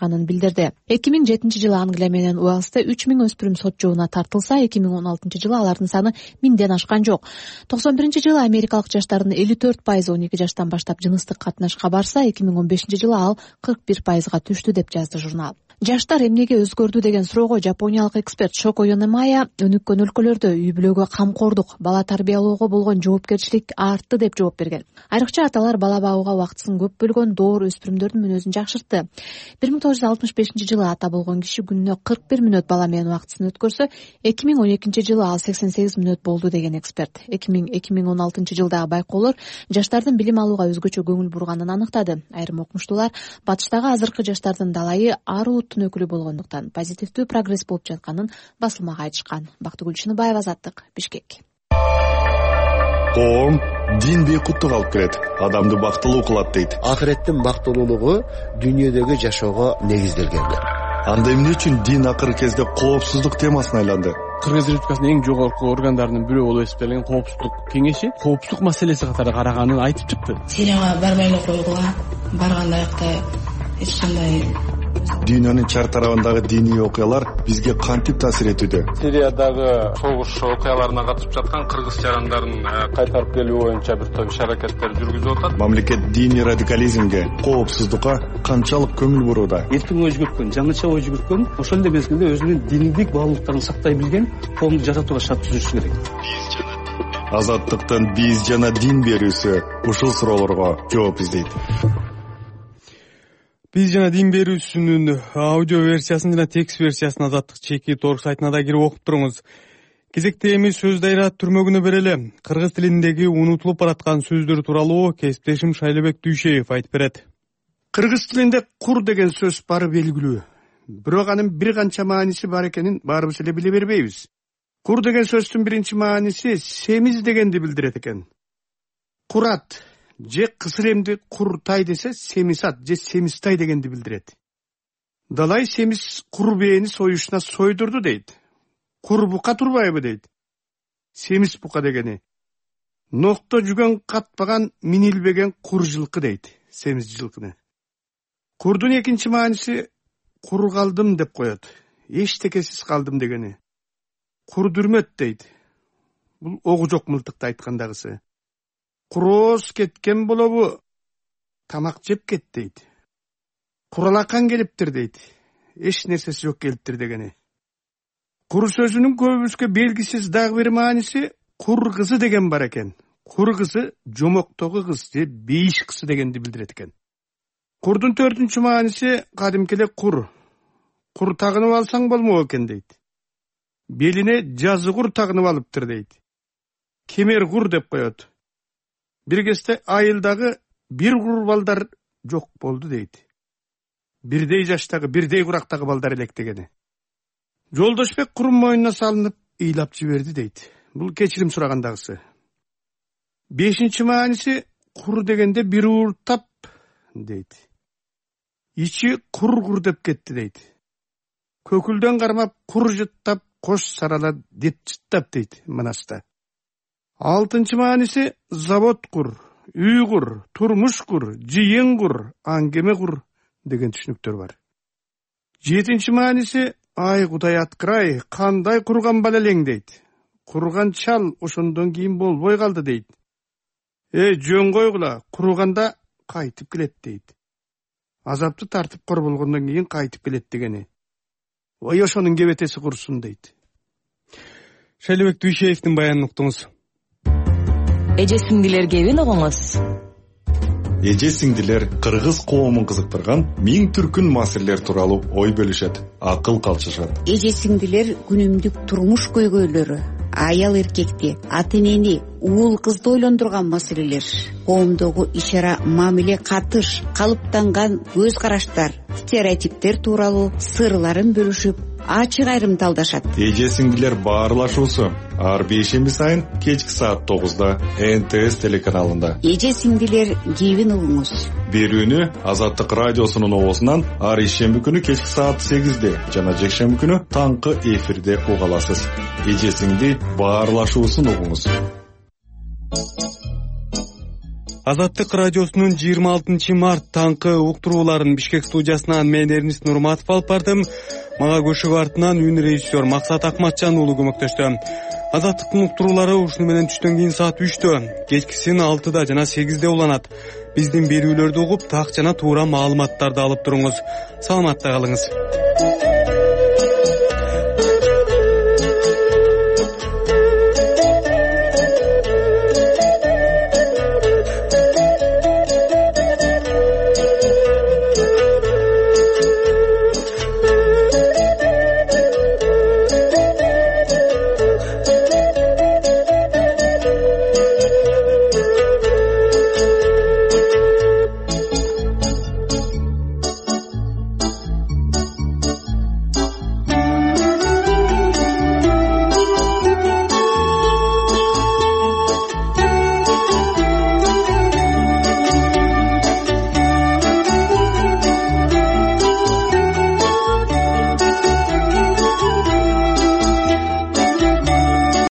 билдирди. эки миң жетинчи жылы Англия менен Уэльсте үч миң өспүрүм сот жообуна тартылса, эки миң он алтынчы жылы алардын саны миңден ашкан жок. токсон биринчи жылы америкалык жаштардын элүү төрт пайызы он эки жаштан баштап жыныстык катнашка барса, эки миң он бешинчи жылы ал кырк бир пайызга түштү деп жазды журнал. Жаштар эмнеге өзгөрдү деген суроого жапониялык эксперт Шоко Йонемая өнүккөн өлкөлөрдө үй бүлөгө камкордук, бала тарбиялоого болгон жоопкерчилик артты деп жооп берген. Айрыкча аталар бала багууга убактысын көп бөлгөн, доор өспүрүмдөрдүн мүнөзүн жакшыртты. бир миң тогуз жүз алтымыш бешинчи жылы ата болгон киши күнүнө кырк бир мүнөт бала менен убактысын өткөрсө, эки миң он экинчи жылы ал сексен сегиз мүнөт болду деген эксперт. эки миң он алтынчы жылдагы байкоолор жаштардын билим алууга өзгөчө көңүл бурганын аныктады. Айрым окумуштуулар батыштагы азыркы жаштардын далайы ар улуттун өкүлү болгондуктан позитивдүү прогресс болуп жатканын басылмага айтышкан. Бактыгүл Чыныбаева, Азаттык, Бишкек. Коом дин бейкуттук алып келет, адамды бактылуу кылат дейт. Акыреттин бактылуулугу дүйнөдөгү жашоого негизделген. Анда эмне үчүн дин акыркы кезде коопсуздук темасына айланды? Кыргыз Республикасынын эң жогорку органдарынын бирөө болуп эсептелген коопсуздук кеңеши коопсуздук маселеси катары караганын айтып чыкты. Сирияга барбай эле койгула, барганда аякта эч кандай Дүйнөнүн чар тарабындагы диний окуялар бизге кантип таасир этүүдө? Сириядагы согуш окуяларына катышып жаткан кыргыз жарандарын кайтарып келүү боюнча бир топ иш аракеттер жүргүзүп атат. Мамлекет диний радикализмге, коопсуздукка канчалык көңүл бурууда? Эркин ой жүгүрткөн, жаңыча ой жүгүрткөн, ошол эле мезгилде өзүнүн диндик баалуулуктарын сактай билген коомду жасатууга шарт түзүшү керек. Азаттыктын биз жана дин берүүсү ушул суроолорго жооп издейт. Биз жана дин берүүсүнүн аудио версиясын жана текст версиясын Азаттык чеки торг сайтына да кирип окуп туруңуз. Кезекте эми сөз дайра түрмөгүнө берели. Кыргыз тилиндеги унутулуп бараткан сөздөр тууралуу кесиптешим Шайлобек Дүйшеев айтып берет. Кыргыз тилинде кур деген сөз бары белгилүү. Бирок анын бир канча мааниси бар экенин баарыбыз эле биле бербейбиз. Кур деген сөздүн биринчи мааниси семиз дегенди билдирет экен. Курат же кысыремди куртай десе семисат же семистай дегенди билдирет. Далай семиз кур бээни союшуна сойдурду дейт. Кур бука турбайбы дейт. Семиз бука дегени. Нокто жүгөн катпаган минилбеген кур жылкы дейт. Семиз жылкыны. Курдун экинчи мааниси кур калдым деп коет. Эчтекесиз калдым дегени. Курдүрмөт дейт. Бул огу жок мылтыкты айткандагысы. Куроос кеткен болобу, тамак жеп кет дейт. Куралакан келиптир дейт. Эч нерсеси жок келиптир дегени. Кур сөзүнүн көбүбүзгө белгисиз дагы бир мааниси кур кызы деген бар экен. Кур кызы жомоктогу кыз же бейиш кызы дегенди билдирет экен. Курдун төртүнчү мааниси кадимки эле кур. Кур тагынып алсаң болмок экен дейт. Белине жазы кур тагынып алыптыр дейт. Кемер кур деп коет. Бир кезде айылдагы бир кур балдар жок болду дейт. Бирдей жаштагы, бирдей курактагы балдар элек дегени. Жолдошбек курун мойнуна салынып ыйлап жиберди дейт. Бул кечирим сурагандагысы. Бешинчи мааниси кур дегенде бир ууртап дейт. Ичи кур-кур деп кетти дейт. Көкүлдөн кармап кур жыттап кош сарала деп жыттап дейт Манаста. Алтынчы мааниси завод кур, үй кур, турмуш кур, жыйын кур, аңгеме кур деген түшүнүктөр бар. Жетинчи мааниси ай Кудай аткырай, кандай курган бала элең дейт. Курган чал ошондон кийин болбой калды дейт. Э, жөн койгула, курганда кайтып келет дейт. Азапты тартып кор болгондон кийин кайтып келет дегени. Ой, ошонун кебетеси курсун дейт. Шайлобек Дүйшеевдин баянын уктуңуз. Эже сиңдилер кебин угуңуз. Эже сиңдилер кыргыз коомун кызыктырган миң түркүн маселелер тууралуу ой бөлүшөт, акыл калчышат. Эже сиңдилер күнүмдүк турмуш көйгөйлөрү, аял эркекти, ата энени, уул кызды ойлондурган маселелер, коомдогу иш-ара мамиле катыш, калыптанган көз караштар, стереотиптер тууралуу сырларын бөлүшүп, ачык айрымталдашат. Эже сиңдилер баарлашуусу ар бейшемби сайын кечки саат тогузда эн тэ эс телеканалында. Эже сиңдилер кебин угуңуз. Берүүнү Азаттык радиосунун оозунан ар ишемби күнү кечки саат сегизде жана жекшемби күнү таңкы эфирде уга аласыз. Эже сиңди баарлашуусун угуңуз. Азаттык радиосунун жыйырма алтынчы март таңкы уктурууларын Бишкек студиясынан мен Эрнис Нурматов алып бардым. Мага көшүк артынан үн режиссер Максат Акматжан уулу көмөктөштү. Азаттыктын уктуруулары ушуну менен түштөн кийин саат үчтө, кечкисин алтыда жана сегизде уланат. Биздин берүүлөрдү угуп, так жана туура маалыматтарды алып туруңуз. Саламатта калыңыз.